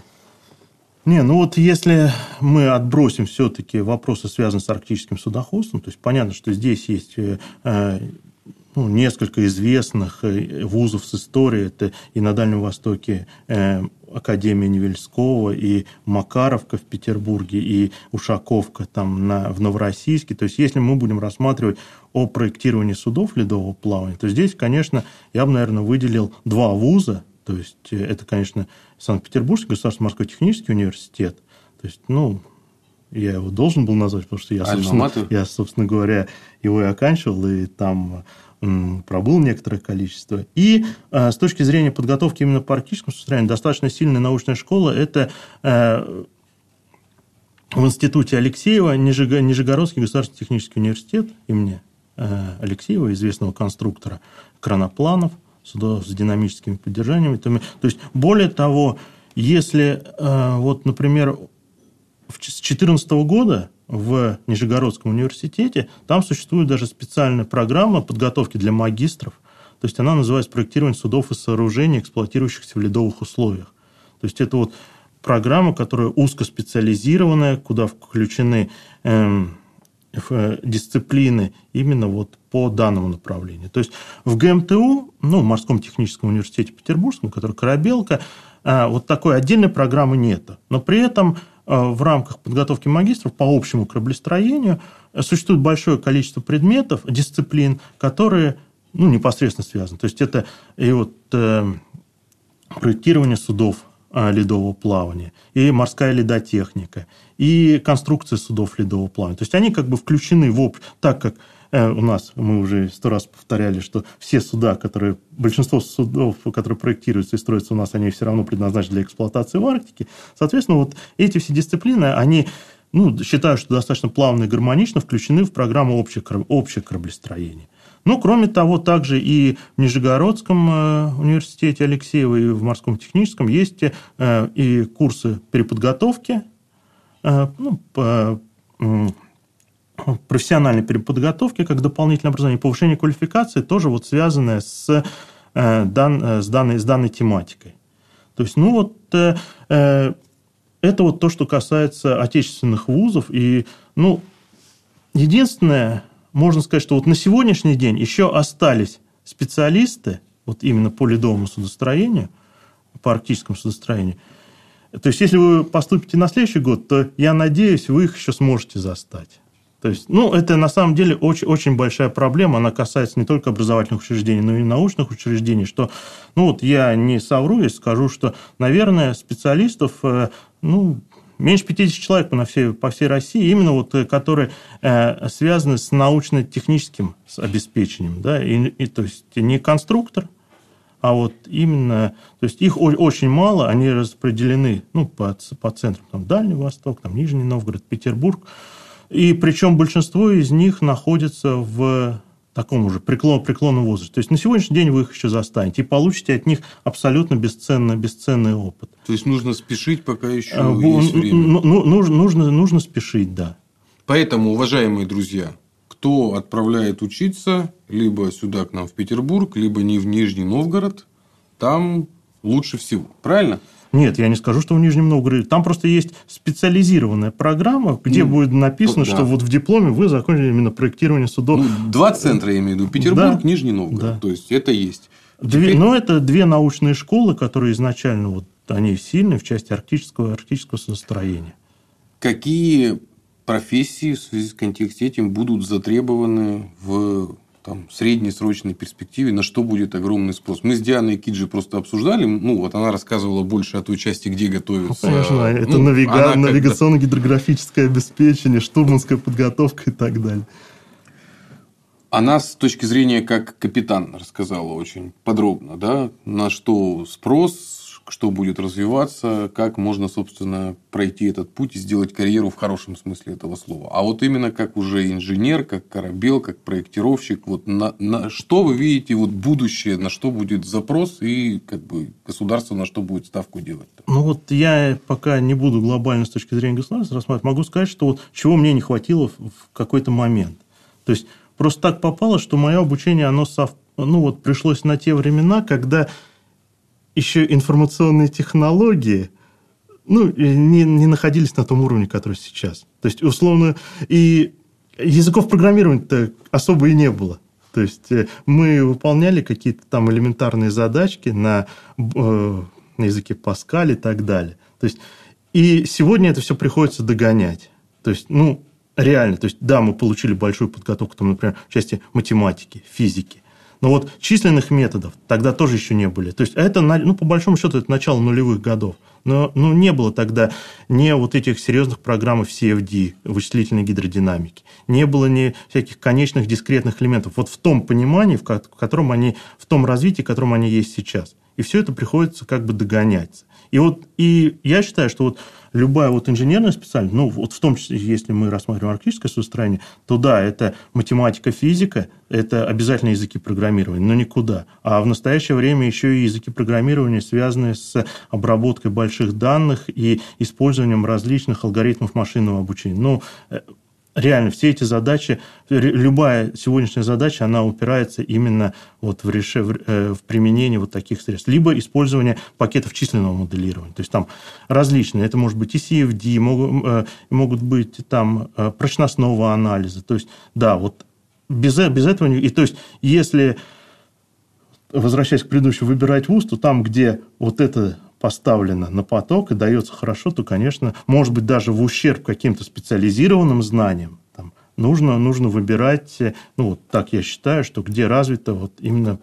Если мы отбросим все-таки вопросы, связанные с арктическим судоходством, то есть понятно, что здесь есть несколько известных вузов с историей. Это и на Дальнем Востоке Академия Невельского, и Макаровка в Петербурге, и Ушаковка в Новороссийске. То есть, если мы будем рассматривать о проектировании судов ледового плавания, то здесь, конечно, я бы, наверное, выделил два вуза. То есть, это, конечно, Санкт-Петербургский государственный морской технический университет. То есть, я его должен был назвать, потому что я, собственно говоря, его и оканчивал, и там пробыл некоторое количество. И с точки зрения подготовки именно по арктическому судостроению, достаточно сильная научная школа – это в институте Алексеева Нижегородский государственный технический университет имени Алексеева, известного конструктора кранопланов, судов с динамическими поддержаниями. То есть, более того, если, например, с 2014 года в Нижегородском университете там существует даже специальная программа подготовки для магистров. То есть, она называется «Проектирование судов и сооружений, эксплуатирующихся в ледовых условиях». То есть, это программа, которая узкоспециализированная, куда включены дисциплины именно по данному направлению. То есть, в ГМТУ, в Морском техническом университете Петербургском, который Корабелка, такой отдельной программы нет. Но при этом в рамках подготовки магистров по общему кораблестроению существует большое количество предметов, дисциплин, которые непосредственно связаны. То есть, это и проектирование судов ледового плавания, и морская ледотехника, и конструкция судов ледового плавания. То есть, они включены так как у нас, мы уже 100 раз повторяли, что все суда, большинство судов, которые проектируются и строятся у нас, они все равно предназначены для эксплуатации в Арктике. Соответственно, эти все дисциплины, они, считаю, что достаточно плавно и гармонично включены в программу общее кораблестроение. Кроме того, также и в Нижегородском университете Алексеева, и в Морском техническом есть и курсы переподготовки, профессиональной переподготовки как дополнительное образование, повышение квалификации, тоже связанное с данной тематикой. То есть, это то, что касается отечественных вузов. И, единственное, можно сказать, что на сегодняшний день еще остались специалисты именно по ледовому судостроению, по арктическому судостроению. То есть, если вы поступите на следующий год, то, я надеюсь, вы их еще сможете застать. То есть, это на самом деле очень, очень большая проблема. Она касается не только образовательных учреждений, но и научных учреждений. Что, я не совру, если скажу, что, наверное, специалистов, меньше 50 человек по всей России, именно которые связаны с научно-техническим обеспечением. Да? То есть, не конструктор, а именно, то есть их очень мало, они распределены по центрам, Дальний Восток, Нижний Новгород, Петербург. И причем большинство из них находится в таком уже преклонном возрасте. То есть на сегодняшний день вы их еще застанете и получите от них абсолютно бесценный опыт. То есть нужно спешить, пока еще есть время. Нужно спешить, да. Поэтому, уважаемые друзья, кто отправляет учиться либо сюда к нам в Петербург, либо не в Нижний Новгород, там лучше всего. Правильно? Нет, я не скажу, что в Нижнем Новгороде. Там просто есть специализированная программа, где будет написано, что в дипломе вы закончили именно проектирование судов. 2 центра, я имею в виду. Петербург, да, Нижний Новгород. Да. То есть, это есть. Это 2 научные школы, которые изначально они сильны в части арктического судостроения. Какие профессии в связи с контексте этим будут затребованы в среднесрочной перспективе, на что будет огромный спрос? Мы с Дианой Киджи просто обсуждали, она рассказывала больше о той части, где готовятся. Конечно, это навигационно-гидрографическое обеспечение, штурманская подготовка и так далее. Она с точки зрения как капитан рассказала очень подробно, да, на что спрос, что будет развиваться, как можно, собственно, пройти этот путь и сделать карьеру в хорошем смысле этого слова. А именно как уже инженер, как корабел, как проектировщик, на что вы видите будущее, на что будет запрос и государство на что будет ставку делать? Я пока не буду глобально с точки зрения государства рассматривать, могу сказать, что чего мне не хватило в какой-то момент. То есть, просто так попало, что мое обучение, оно пришлось на те времена, когда еще информационные технологии не находились на том уровне, который сейчас. То есть, условно, и языков программирования-то особо и не было. То есть, мы выполняли какие-то там элементарные задачки на языке Паскаль и так далее. То есть, и сегодня это все приходится догонять. То есть, реально. То есть, да, мы получили большую подготовку, например, в части математики, физики. Но численных методов тогда тоже еще не были. То есть, это, по большому счету, это начало нулевых годов. Но не было тогда ни этих серьезных программ в CFD, вычислительной гидродинамики. Не было ни всяких конечных дискретных элементов. В том понимании, в том развитии, в котором они есть сейчас. И все это приходится догонять. И я считаю, что любая инженерная специальность, в том числе, если мы рассматриваем арктическое судостроение, то да, это математика, физика, это обязательно языки программирования, но никуда. А в настоящее время еще и языки программирования, связанные с обработкой больших данных и использованием различных алгоритмов машинного обучения. Реально, все эти задачи, любая сегодняшняя задача, она упирается именно в применение таких средств. Либо использование пакетов численного моделирования. То есть, там различные. Это может быть и CFD, могут быть там прочностного анализа. То есть, да, без этого... И то есть, если, возвращаясь к предыдущему, выбирать вуз, то там, где это поставлено на поток и дается хорошо, то, конечно, может быть, даже в ущерб каким-то специализированным знаниям, нужно выбирать, так я считаю, что где развито именно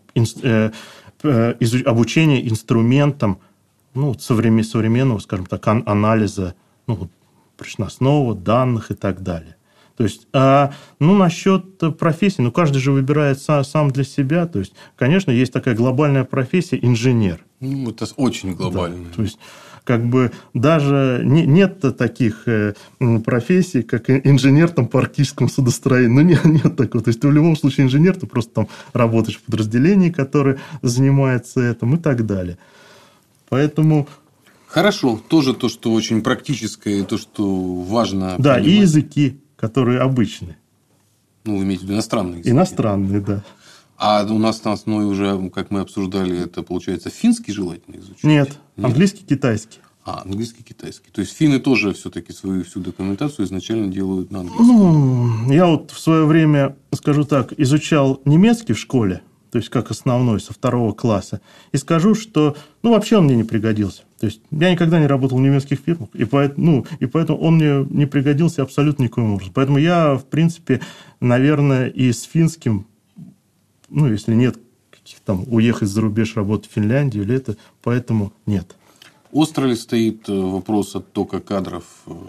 обучение инструментам современного, скажем так, анализа прочностного, данных и так далее. То есть, насчет профессии, каждый же выбирает сам для себя. То есть, конечно, есть такая глобальная профессия – инженер. Это очень глобально. Да, то есть, даже нет таких профессий, как инженер по арктическому судостроению. Нет такого. То есть, ты в любом случае инженер, ты просто там работаешь в подразделении, которое занимается этим и так далее. Поэтому... Хорошо. Тоже то, что очень практическое, и то, что важно. Да, понимать. И языки, которые обычные. Вы имеете в виду иностранные языки? Иностранные, да. А у нас на основе уже, как мы обсуждали, это, получается, финский желательно изучить? Нет, английский, китайский. Английский, китайский. То есть, финны тоже все-таки свою всю документацию изначально делают на английском? Я в свое время, скажу так, изучал немецкий в школе, то есть, как основной, со 2 класса, и скажу, что, вообще он мне не пригодился. То есть я никогда не работал в немецких фирмах, и поэтому он мне не пригодился абсолютно никаким образом. Поэтому я, в принципе, наверное, и с финским, если нет каких-то там уехать за рубеж работать в Финляндию или это, поэтому нет. Остро ли стоит вопрос оттока кадров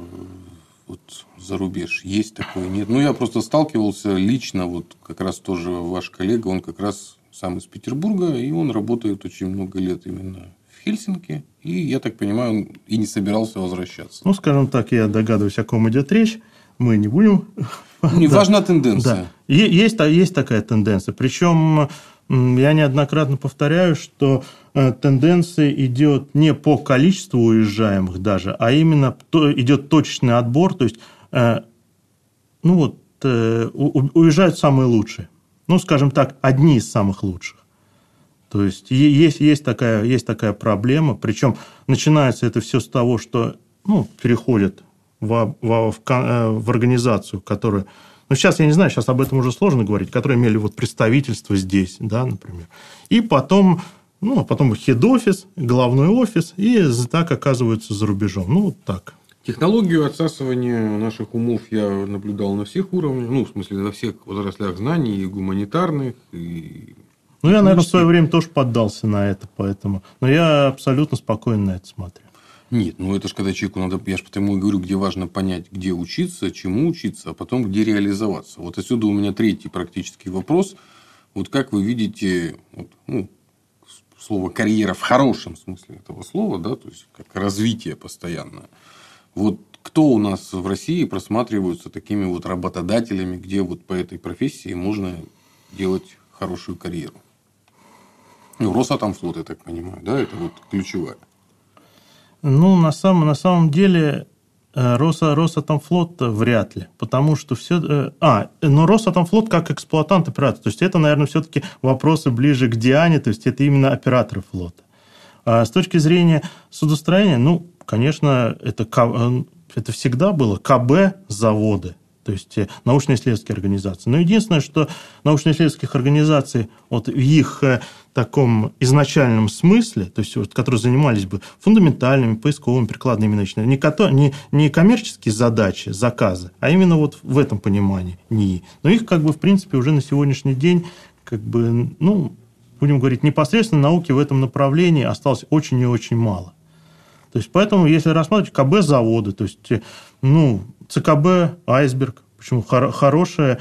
за рубеж? Есть такое? Нет? Я просто сталкивался лично, как раз тоже ваш коллега, он как раз сам из Петербурга, и он работает очень много лет именно в Хельсинки, и, я так понимаю, он и не собирался возвращаться. Скажем так, я догадываюсь, о ком идет речь. Мы не будем... Не важна тенденция. Да. Есть такая тенденция. Причем я неоднократно повторяю, что тенденция идет не по количеству уезжаемых даже, а именно идет точечный отбор. То есть, уезжают самые лучшие. Скажем так, одни из самых лучших. То есть, есть такая проблема. Причем, начинается это все с того, что переходят в организацию, которая... сейчас я не знаю, сейчас об этом уже сложно говорить, которые имели представительство здесь, да, например. И потом хед-офис, головной офис, и так оказываются за рубежом. Так. Технологию отсасывания наших умов я наблюдал на всех уровнях, в смысле, на всех отраслях знаний, и гуманитарных, и... я, наверное, в свое время тоже поддался на это, поэтому... Но я абсолютно спокойно на это смотрю. Нет, это же когда человеку надо... Я же потому и говорю, где важно понять, где учиться, чему учиться, а потом где реализоваться. Отсюда у меня третий практический вопрос. Как вы видите, слово «карьера» в хорошем смысле этого слова, да, то есть, как развитие постоянное. Кто у нас в России просматриваются такими работодателями, где по этой профессии можно делать хорошую карьеру? Росатомфлот, я так понимаю, да, это ключевая. На самом деле Росатомфлот вряд ли, потому что все... но Росатомфлот как эксплуатант оператор, то есть это, наверное, все-таки вопросы ближе к Диане, то есть это именно операторы флота. А с точки зрения судостроения, конечно, это всегда было КБ заводы, то есть научно-исследовательские организации. Но единственное, что научно-исследовательских организаций в их таком изначальном смысле, то есть которые занимались бы фундаментальными, поисковыми, прикладными научными, не коммерческие задачи, заказы, а именно в этом понимании НИИ. Но их в принципе уже на сегодняшний день будем говорить, непосредственно науки в этом направлении осталось очень и очень мало. То есть, поэтому, если рассматривать КБ-заводы, то есть, ЦКБ «Айсберг», почему хорошее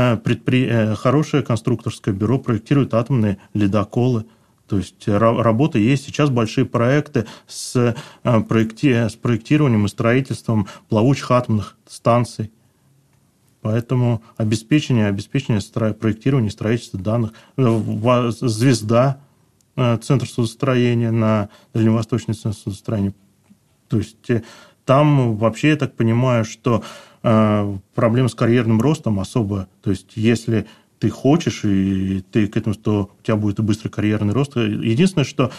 конструкторское бюро проектирует атомные ледоколы. То есть, работа есть. Сейчас большие проекты с проектированием и строительством плавучих атомных станций. Поэтому обеспечение проектирования и строительства данных. «Звезда», центр судостроения, на Дальневосточный центр судостроения. То есть, там вообще, я так понимаю, что проблема с карьерным ростом особо. То есть, если ты хочешь, и ты к этому, то у тебя будет и быстрый карьерный рост. Единственное, что,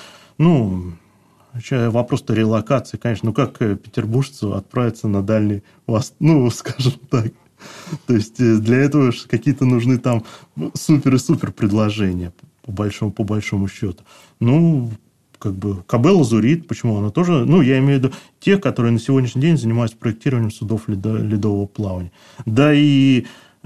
вопрос-то релокации, конечно, как петербуржцу отправиться на Дальний Восток, скажем так. То есть, для этого какие-то нужны там супер и супер предложения, по большому счету. КБ «Лазурит», почему она тоже... я имею в виду те, которые на сегодняшний день занимаются проектированием судов ледового плавания. Да и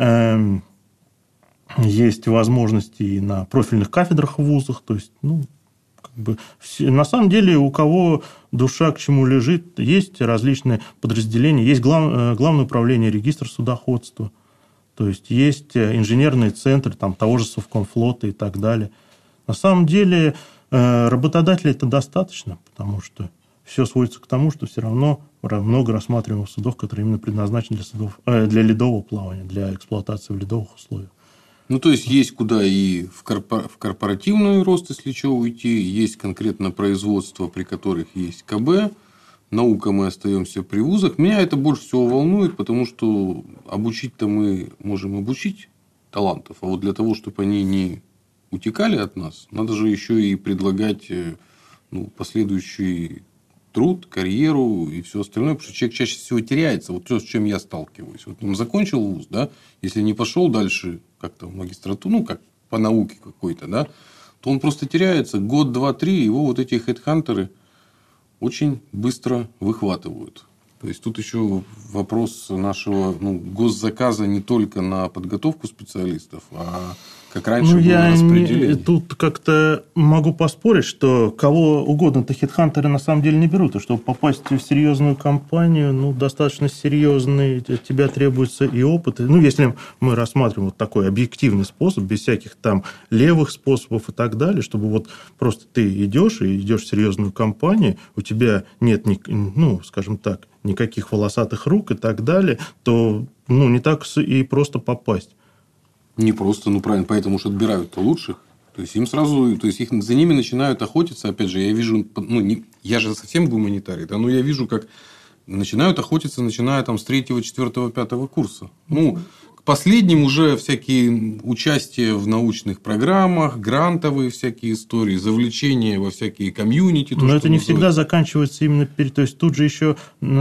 есть возможности и на профильных кафедрах в вузах. То есть, на самом деле, у кого душа к чему лежит, есть различные подразделения. Есть главное управление регистр судоходства. То есть, есть инженерные центры того же Совкомфлота и так далее. На самом деле... Работодателей это достаточно, потому что все сводится к тому, что все равно много рассматриваемых судов, которые именно предназначены для ледового плавания, для эксплуатации в ледовых условиях. То есть куда и в корпоративный рост, если что, уйти, есть конкретно производство, при которых есть КБ, наука мы остаемся при вузах. Меня это больше всего волнует, потому что обучить-то мы можем обучить талантов, а для того, чтобы они не утекали от нас, надо же еще и предлагать последующий труд, карьеру и все остальное, потому что человек чаще всего теряется. То, с чем я сталкиваюсь. Он закончил вуз, да, если не пошел дальше как-то в магистратуру, как по науке какой-то, да, то он просто теряется. Год, два, три, его эти хедхантеры очень быстро выхватывают. То есть, тут еще вопрос нашего госзаказа не только на подготовку специалистов, а как раньше было распределение. Тут как-то могу поспорить, что кого угодно-то хедхантеры на самом деле не берут. И чтобы попасть в серьезную компанию, достаточно серьезный, от тебя требуется и опыт. Если мы рассматриваем вот такой объективный способ, без всяких там левых способов и так далее, чтобы просто ты идешь в серьезную компанию, у тебя нет, скажем так, никаких волосатых рук и так далее, то не так и просто попасть. Не просто, правильно, поэтому что отбирают-то лучших. То есть, за ними начинают охотиться. Опять же, я вижу, я же совсем гуманитарий, да, но я вижу, как начинают охотиться, начиная там с 3-го, 4-го, 5-го курса. К последним уже всякие участия в научных программах, грантовые всякие истории, завлечения во всякие комьюнити. Но это не всегда заканчивается именно то есть, тут же еще,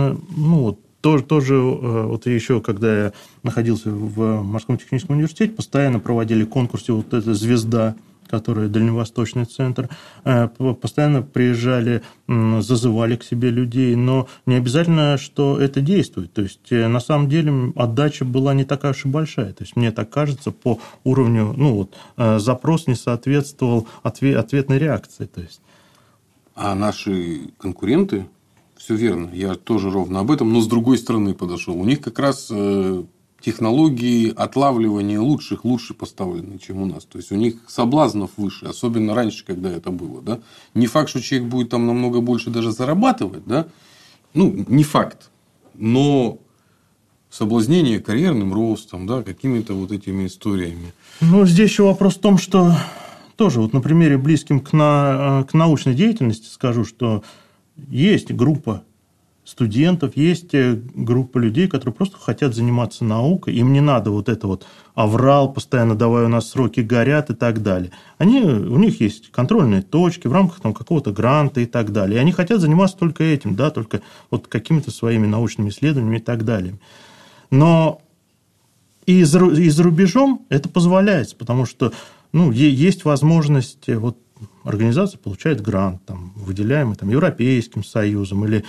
тоже, я еще, когда я находился в Морском техническом университете, постоянно проводили конкурсы, эта «Звезда», которая Дальневосточный центр, постоянно приезжали, зазывали к себе людей, но не обязательно, что это действует. То есть, на самом деле, отдача была не такая уж и большая. То есть, мне так кажется, по уровню, запрос не соответствовал ответной реакции. То есть. А наши конкуренты... Все верно, я тоже ровно об этом, но с другой стороны подошел. У них как раз технологии отлавливания лучше поставлены, чем у нас. То есть, у них соблазнов выше, особенно раньше, когда это было. Да? Не факт, что человек будет там намного больше даже зарабатывать. Да? Не факт. Но соблазнение карьерным ростом, да, какими-то этими историями. Здесь еще вопрос в том, что тоже на примере близким к научной деятельности скажу, что есть группа студентов, есть группа людей, которые просто хотят заниматься наукой, им не надо аврал, постоянно давай, у нас сроки горят и так далее. У них есть контрольные точки в рамках какого-то гранта и так далее. И они хотят заниматься только этим, да, только какими-то своими научными исследованиями и так далее. Но и за рубежом это позволяется, потому что есть возможность... Организация получает грант, выделяемый Европейским Союзом или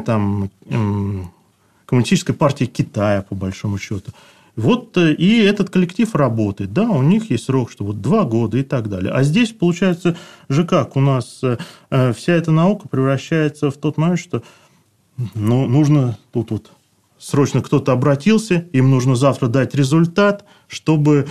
Коммунистической партией Китая, по большому счету. И этот коллектив работает. Да, у них есть срок, что 2 года и так далее. А здесь, получается, же как, у нас вся эта наука превращается в тот момент, что нужно тут срочно кто-то обратился, им нужно завтра дать результат, чтобы...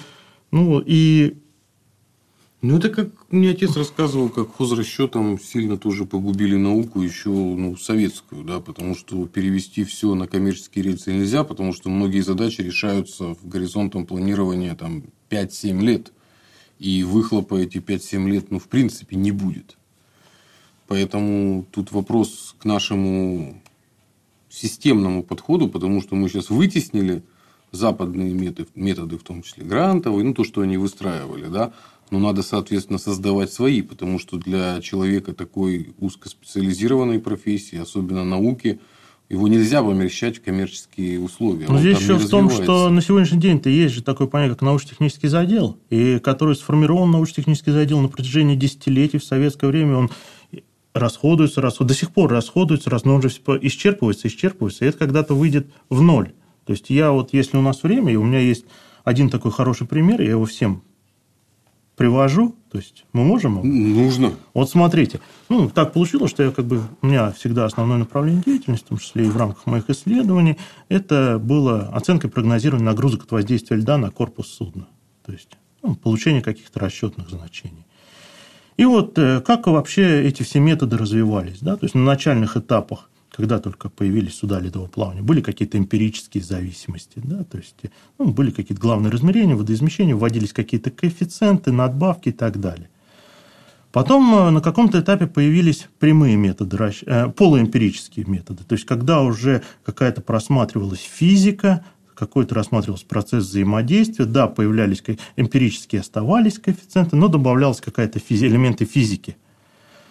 это как мне отец рассказывал, как хозрасчетом сильно тоже погубили науку, еще советскую, да, потому что перевести все на коммерческие рельсы нельзя, потому что многие задачи решаются в горизонтом планирования 5-7 лет, и выхлопа эти 5-7 лет, в принципе, не будет. Поэтому тут вопрос к нашему системному подходу, потому что мы сейчас вытеснили западные методы, в том числе грантовые, то, что они выстраивали, да, но надо, соответственно, создавать свои, потому что для человека такой узкоспециализированной профессии, особенно науки, его нельзя помещать в коммерческие условия. Но здесь еще в том, что на сегодняшний день-то есть же такое понятие, как научно-технический задел, и который сформирован научно-технический задел на протяжении десятилетий. В советское время он расходуется, до сих пор расходуется, но он же исчерпывается, и это когда-то выйдет в ноль. То есть, если у нас время, и у меня есть один такой хороший пример, я его всем привожу, то есть мы можем? Нужно. Смотрите, так получилось, что у меня всегда основное направление деятельности, в том числе и в рамках моих исследований, это было оценка и прогнозирование нагрузок от воздействия льда на корпус судна, то есть получение каких-то расчетных значений. И как вообще эти все методы развивались, да, то есть на начальных этапах, когда только появились суда ледового плавания, были какие-то эмпирические зависимости, да, то есть были какие-то главные размерения, водоизмещения, вводились какие-то коэффициенты, надбавки и так далее. Потом на каком-то этапе появились прямые методы, полуэмпирические методы, то есть когда уже какая-то просматривалась физика, какой-то рассматривался процесс взаимодействия, да, появлялись эмпирические, оставались коэффициенты, но добавлялась какая-то элементы физики.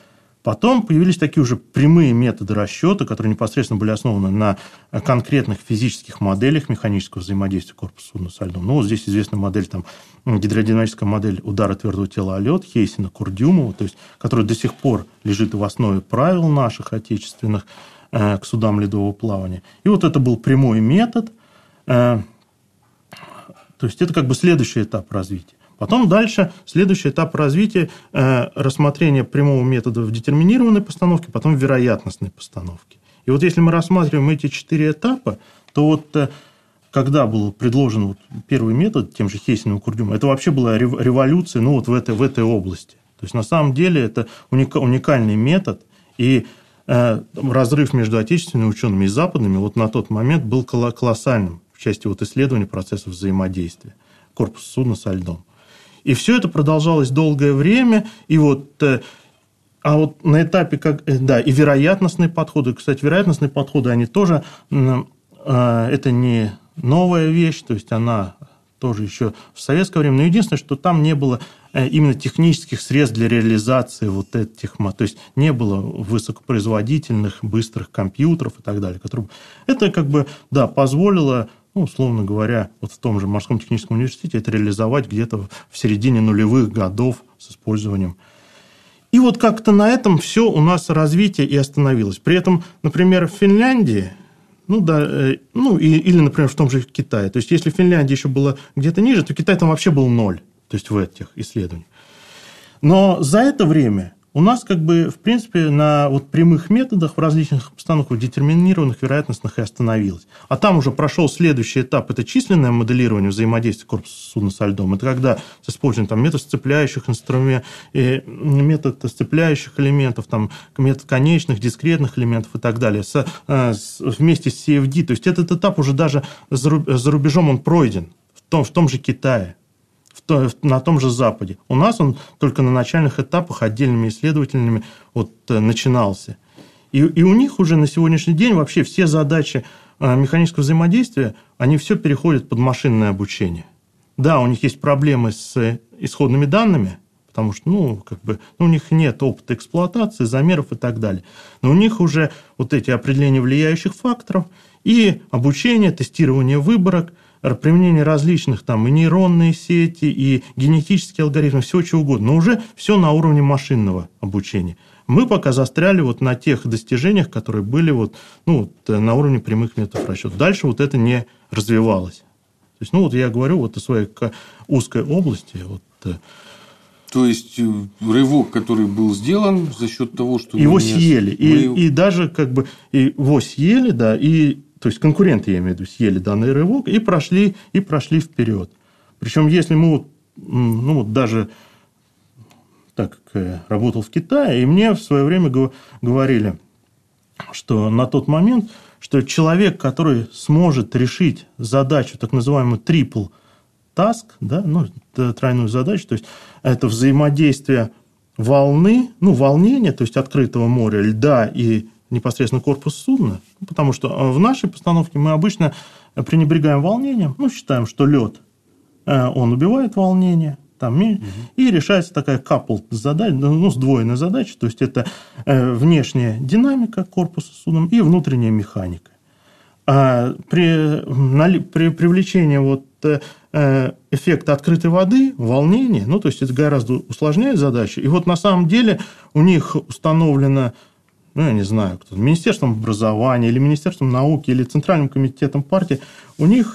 Потом появились такие уже прямые методы расчета, которые непосредственно были основаны на конкретных физических моделях механического взаимодействия корпуса судна со льдом. Ну, вот здесь известна модель, гидродинамическая модель удара твердого тела о лед Хейсена-Курдюмова, то есть, которая до сих пор лежит в основе правил наших отечественных к судам ледового плавания. И вот это был прямой метод, то есть, это как бы следующий этап развития. Потом дальше следующий этап развития рассмотрения прямого метода в детерминированной постановке, потом в вероятностной постановке. И вот если мы рассматриваем эти 4 этапа, то вот когда был предложен вот первый метод тем же Хейсеном и Курдюмовым, это вообще была революция вот в этой области. То есть на самом деле это уникальный метод, и разрыв между отечественными учеными и западными вот на тот момент был колоссальным в части вот исследования процессов взаимодействия корпуса судна со льдом. И все это продолжалось долгое время, и вот, а вот на этапе, и вероятностные подходы, кстати, вероятностные подходы, они тоже, это не новая вещь, то есть она тоже еще в советское время, но единственное, что там не было именно технических средств для реализации вот этих, то есть не было высокопроизводительных, быстрых компьютеров и так далее, которые, это как бы, позволило, условно говоря, вот в том же Морском техническом университете это реализовать где-то в середине нулевых годов с использованием. И вот как-то на этом все у нас развитие и остановилось. При этом, например, в Финляндии, или, например, в том же Китае, то есть если в Финляндии еще было где-то ниже, то Китай там вообще был 0, то есть в этих исследованиях. Но за это время у нас как бы, в принципе, на вот прямых методах в различных постановках детерминированных, вероятностных и остановилось. А там уже прошел следующий этап, это численное моделирование взаимодействия корпуса судна со льдом. Это когда с использованием метод сцепляющих инструментов, метод сцепляющих элементов, метод конечных, дискретных элементов и так далее, вместе с CFD. То есть этот этап уже даже за рубежом он пройден, в том же Китае. На том же Западе. У нас он только на начальных этапах отдельными исследователями начинался. И у них уже на сегодняшний день вообще все задачи механического взаимодействия, они все переходят под машинное обучение. Да, у них есть проблемы с исходными данными, потому что у них нет опыта эксплуатации, замеров и так далее. Но у них уже вот эти определения влияющих факторов и обучение, тестирование выборок, применение различных и нейронные сети, и генетические алгоритмы, всего чего угодно, но уже все на уровне машинного обучения. Мы пока застряли на тех достижениях, которые были на уровне прямых методов расчета. Дальше это не развивалось. То есть, я говорю о своей узкой области. То есть, рывок, который был сделан за счет того, что... Его съели. И даже его съели, то есть, конкуренты, я имею в виду, съели данный рывок и прошли вперед. Причем, если мы даже так как я работал в Китае, и мне в свое время говорили, что на тот момент, что человек, который сможет решить задачу, так называемую triple task, тройную задачу, то есть, это взаимодействие волнения, то есть, открытого моря, льда и непосредственно корпус судна, потому что в нашей постановке мы обычно пренебрегаем волнением, считаем, что лед, он убивает волнение, и решается такая coupled задача, сдвоенная задача, то есть это внешняя динамика корпуса судна и внутренняя механика. А при привлечении эффекта открытой воды, волнения, то есть это гораздо усложняет задачу, и на самом деле у них установлено, я не знаю, Министерством образования или Министерством науки или Центральным комитетом партии, у них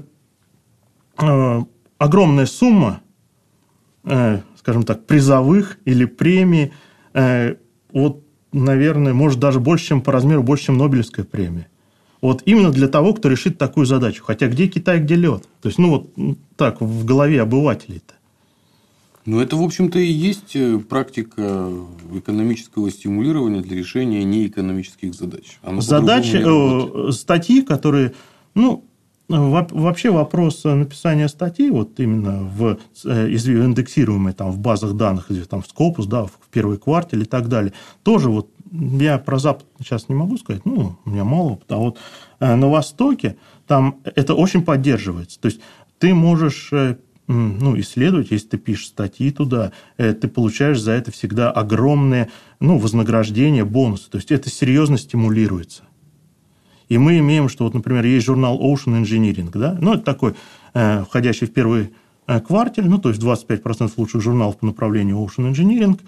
огромная сумма, скажем так, призовых или премий, наверное, может даже больше, чем по размеру, больше, чем Нобелевская премия. Именно для того, кто решит такую задачу. Хотя где Китай, где лед? То есть, так, в голове обывателей-то. Это, в общем-то, и есть практика экономического стимулирования для решения неэкономических задач. Задачи, статьи, которые... вообще вопрос написания статьи, именно в индексируемой в базах данных, в Scopus, в первой квартале и так далее, тоже я про Запад сейчас не могу сказать, у меня мало опыта, а на Востоке там это очень поддерживается. То есть, ты можешь исследовать, если ты пишешь статьи туда, ты получаешь за это всегда огромные вознаграждения, бонусы. То есть это серьезно стимулируется. И мы имеем, что, вот, например, есть журнал Ocean Engineering, да? Это такой, входящий в первый кварталь, то есть 25% лучших журналов по направлению Ocean Engineering.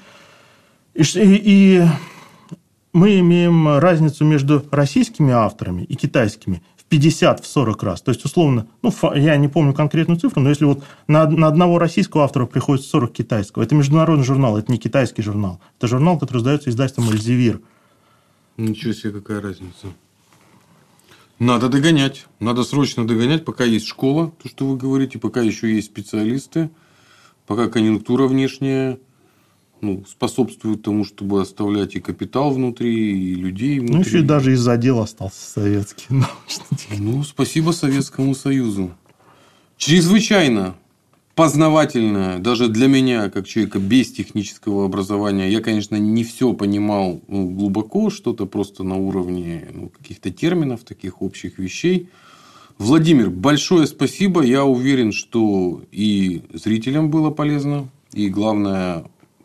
И мы имеем разницу между российскими авторами и китайскими в 50-40 раз. То есть, условно, я не помню конкретную цифру, но если вот на одного российского автора приходится 40 китайского, это международный журнал, это не китайский журнал. Это журнал, который издается издательством «Эльзевир». Ничего себе, какая разница. Надо догонять. Надо срочно догонять, пока есть школа, то, что вы говорите, пока еще есть специалисты, пока конъюнктура внешняя способствует тому, чтобы оставлять и капитал внутри, и людей внутри. Еще и даже из отдела остался советский научный. Спасибо Советскому Союзу. Чрезвычайно познавательно, даже для меня, как человека без технического образования. Я, конечно, не все понимал глубоко, что-то просто на уровне каких-то терминов, таких общих вещей. Владимир, большое спасибо. Я уверен, что и зрителям было полезно, и главное,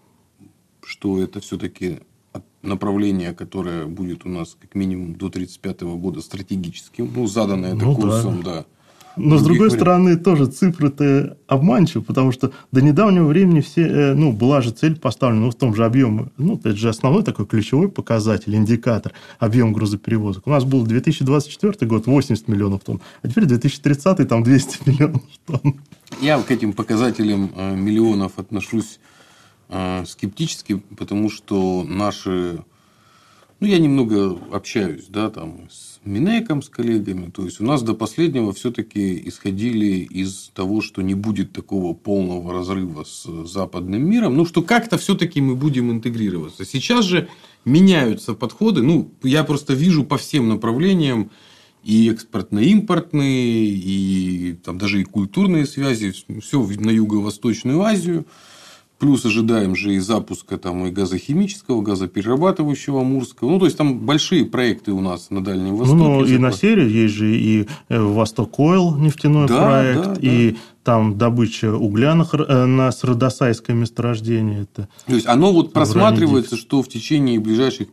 что это все-таки направление, которое будет у нас как минимум до 1935 года стратегическим, заданное это курсом, да. Но, с другой стороны, тоже цифры-то обманчивы, потому что до недавнего времени была же цель поставлена в том же объеме. Это же основной такой ключевой показатель, индикатор, объем грузоперевозок. У нас был 2024 год 80 миллионов тонн, а теперь 2030 там 200 миллионов тонн. Я к этим показателям миллионов отношусь скептически, потому что наши... я немного общаюсь, с Минэком, с коллегами. То есть, у нас до последнего все-таки исходили из того, что не будет такого полного разрыва с западным миром. Что как-то все-таки мы будем интегрироваться. Сейчас же меняются подходы. Я просто вижу по всем направлениям и экспортно-импортные, и даже и культурные связи. Все на Юго-Восточную Азию. Плюс ожидаем же и запуска и газохимического, газоперерабатывающего Амурского. То есть, там большие проекты у нас на Дальнем Востоке. И на севере есть же и Восток Ойл нефтяной проект, и там добыча угля на Средосайское месторождение. То есть, оно просматривается, что в течение ближайших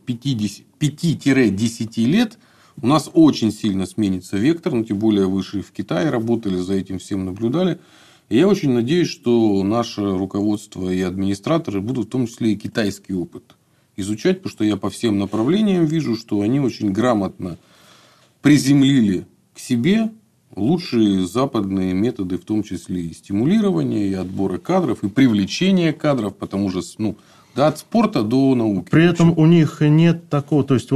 5-10 лет у нас очень сильно сменится вектор. Тем более, вы же в Китае работали, за этим всем наблюдали. И я очень надеюсь, что наше руководство и администраторы будут в том числе и китайский опыт изучать, потому что я по всем направлениям вижу, что они очень грамотно приземлили к себе лучшие западные методы, в том числе и стимулирования, и отбора кадров, и привлечения кадров, потому что от спорта до науки. При этом у них нет такого, то есть,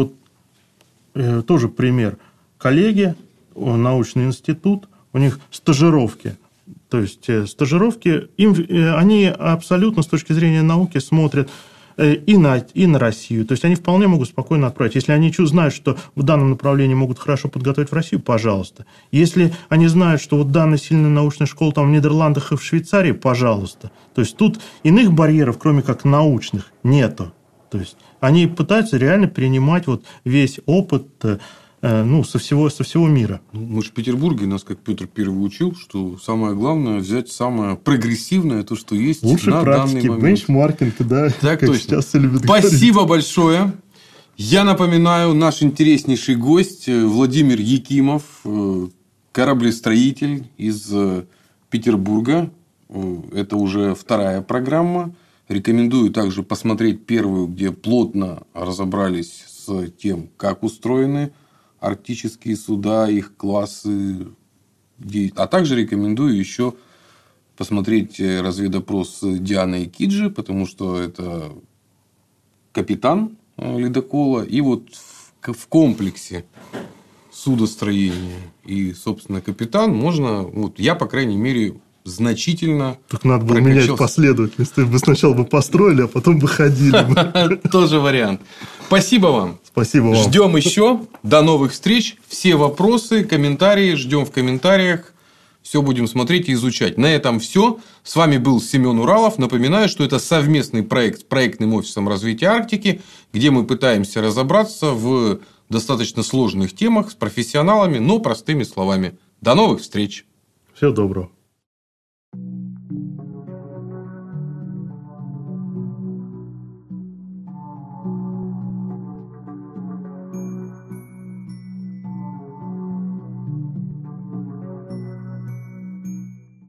тоже пример. Коллеги, научный институт, у них стажировки. То есть, стажировки, они абсолютно с точки зрения науки смотрят и на Россию. То есть, они вполне могут спокойно отправить. Если они знают, что в данном направлении могут хорошо подготовить в Россию, пожалуйста. Если они знают, что данная сильная научная школа в Нидерландах и в Швейцарии, пожалуйста. То есть, тут иных барьеров, кроме как научных, нету. То есть, они пытаются реально перенимать весь опыт со всего мира. Мы же в Петербурге, нас, как Петр Первый учил, что самое главное взять самое прогрессивное, то, что есть лучшие на практики, данный момент. бенчмаркинг, да, так как точно. Сейчас все любят Спасибо говорить. большое. Я напоминаю, наш интереснейший гость Владимир Якимов, кораблестроитель из Петербурга. Это уже вторая программа. Рекомендую также посмотреть первую, где плотно разобрались с тем, как устроены арктические суда, их классы. А также рекомендую еще посмотреть разведопрос с Дианой Киджи, потому что это капитан ледокола. И в комплексе судостроения и, собственно, капитан можно... я, по крайней мере, значительно... Так надо было менять последовательность. Вы сначала бы построили, а потом бы ходили. Тоже вариант. Спасибо вам. Спасибо вам. Ждем еще. До новых встреч. Все вопросы, комментарии ждем в комментариях. Все будем смотреть и изучать. На этом все. С вами был Семен Уралов. Напоминаю, что это совместный проект с проектным офисом развития Арктики, где мы пытаемся разобраться в достаточно сложных темах с профессионалами, но простыми словами. До новых встреч. Всего доброго.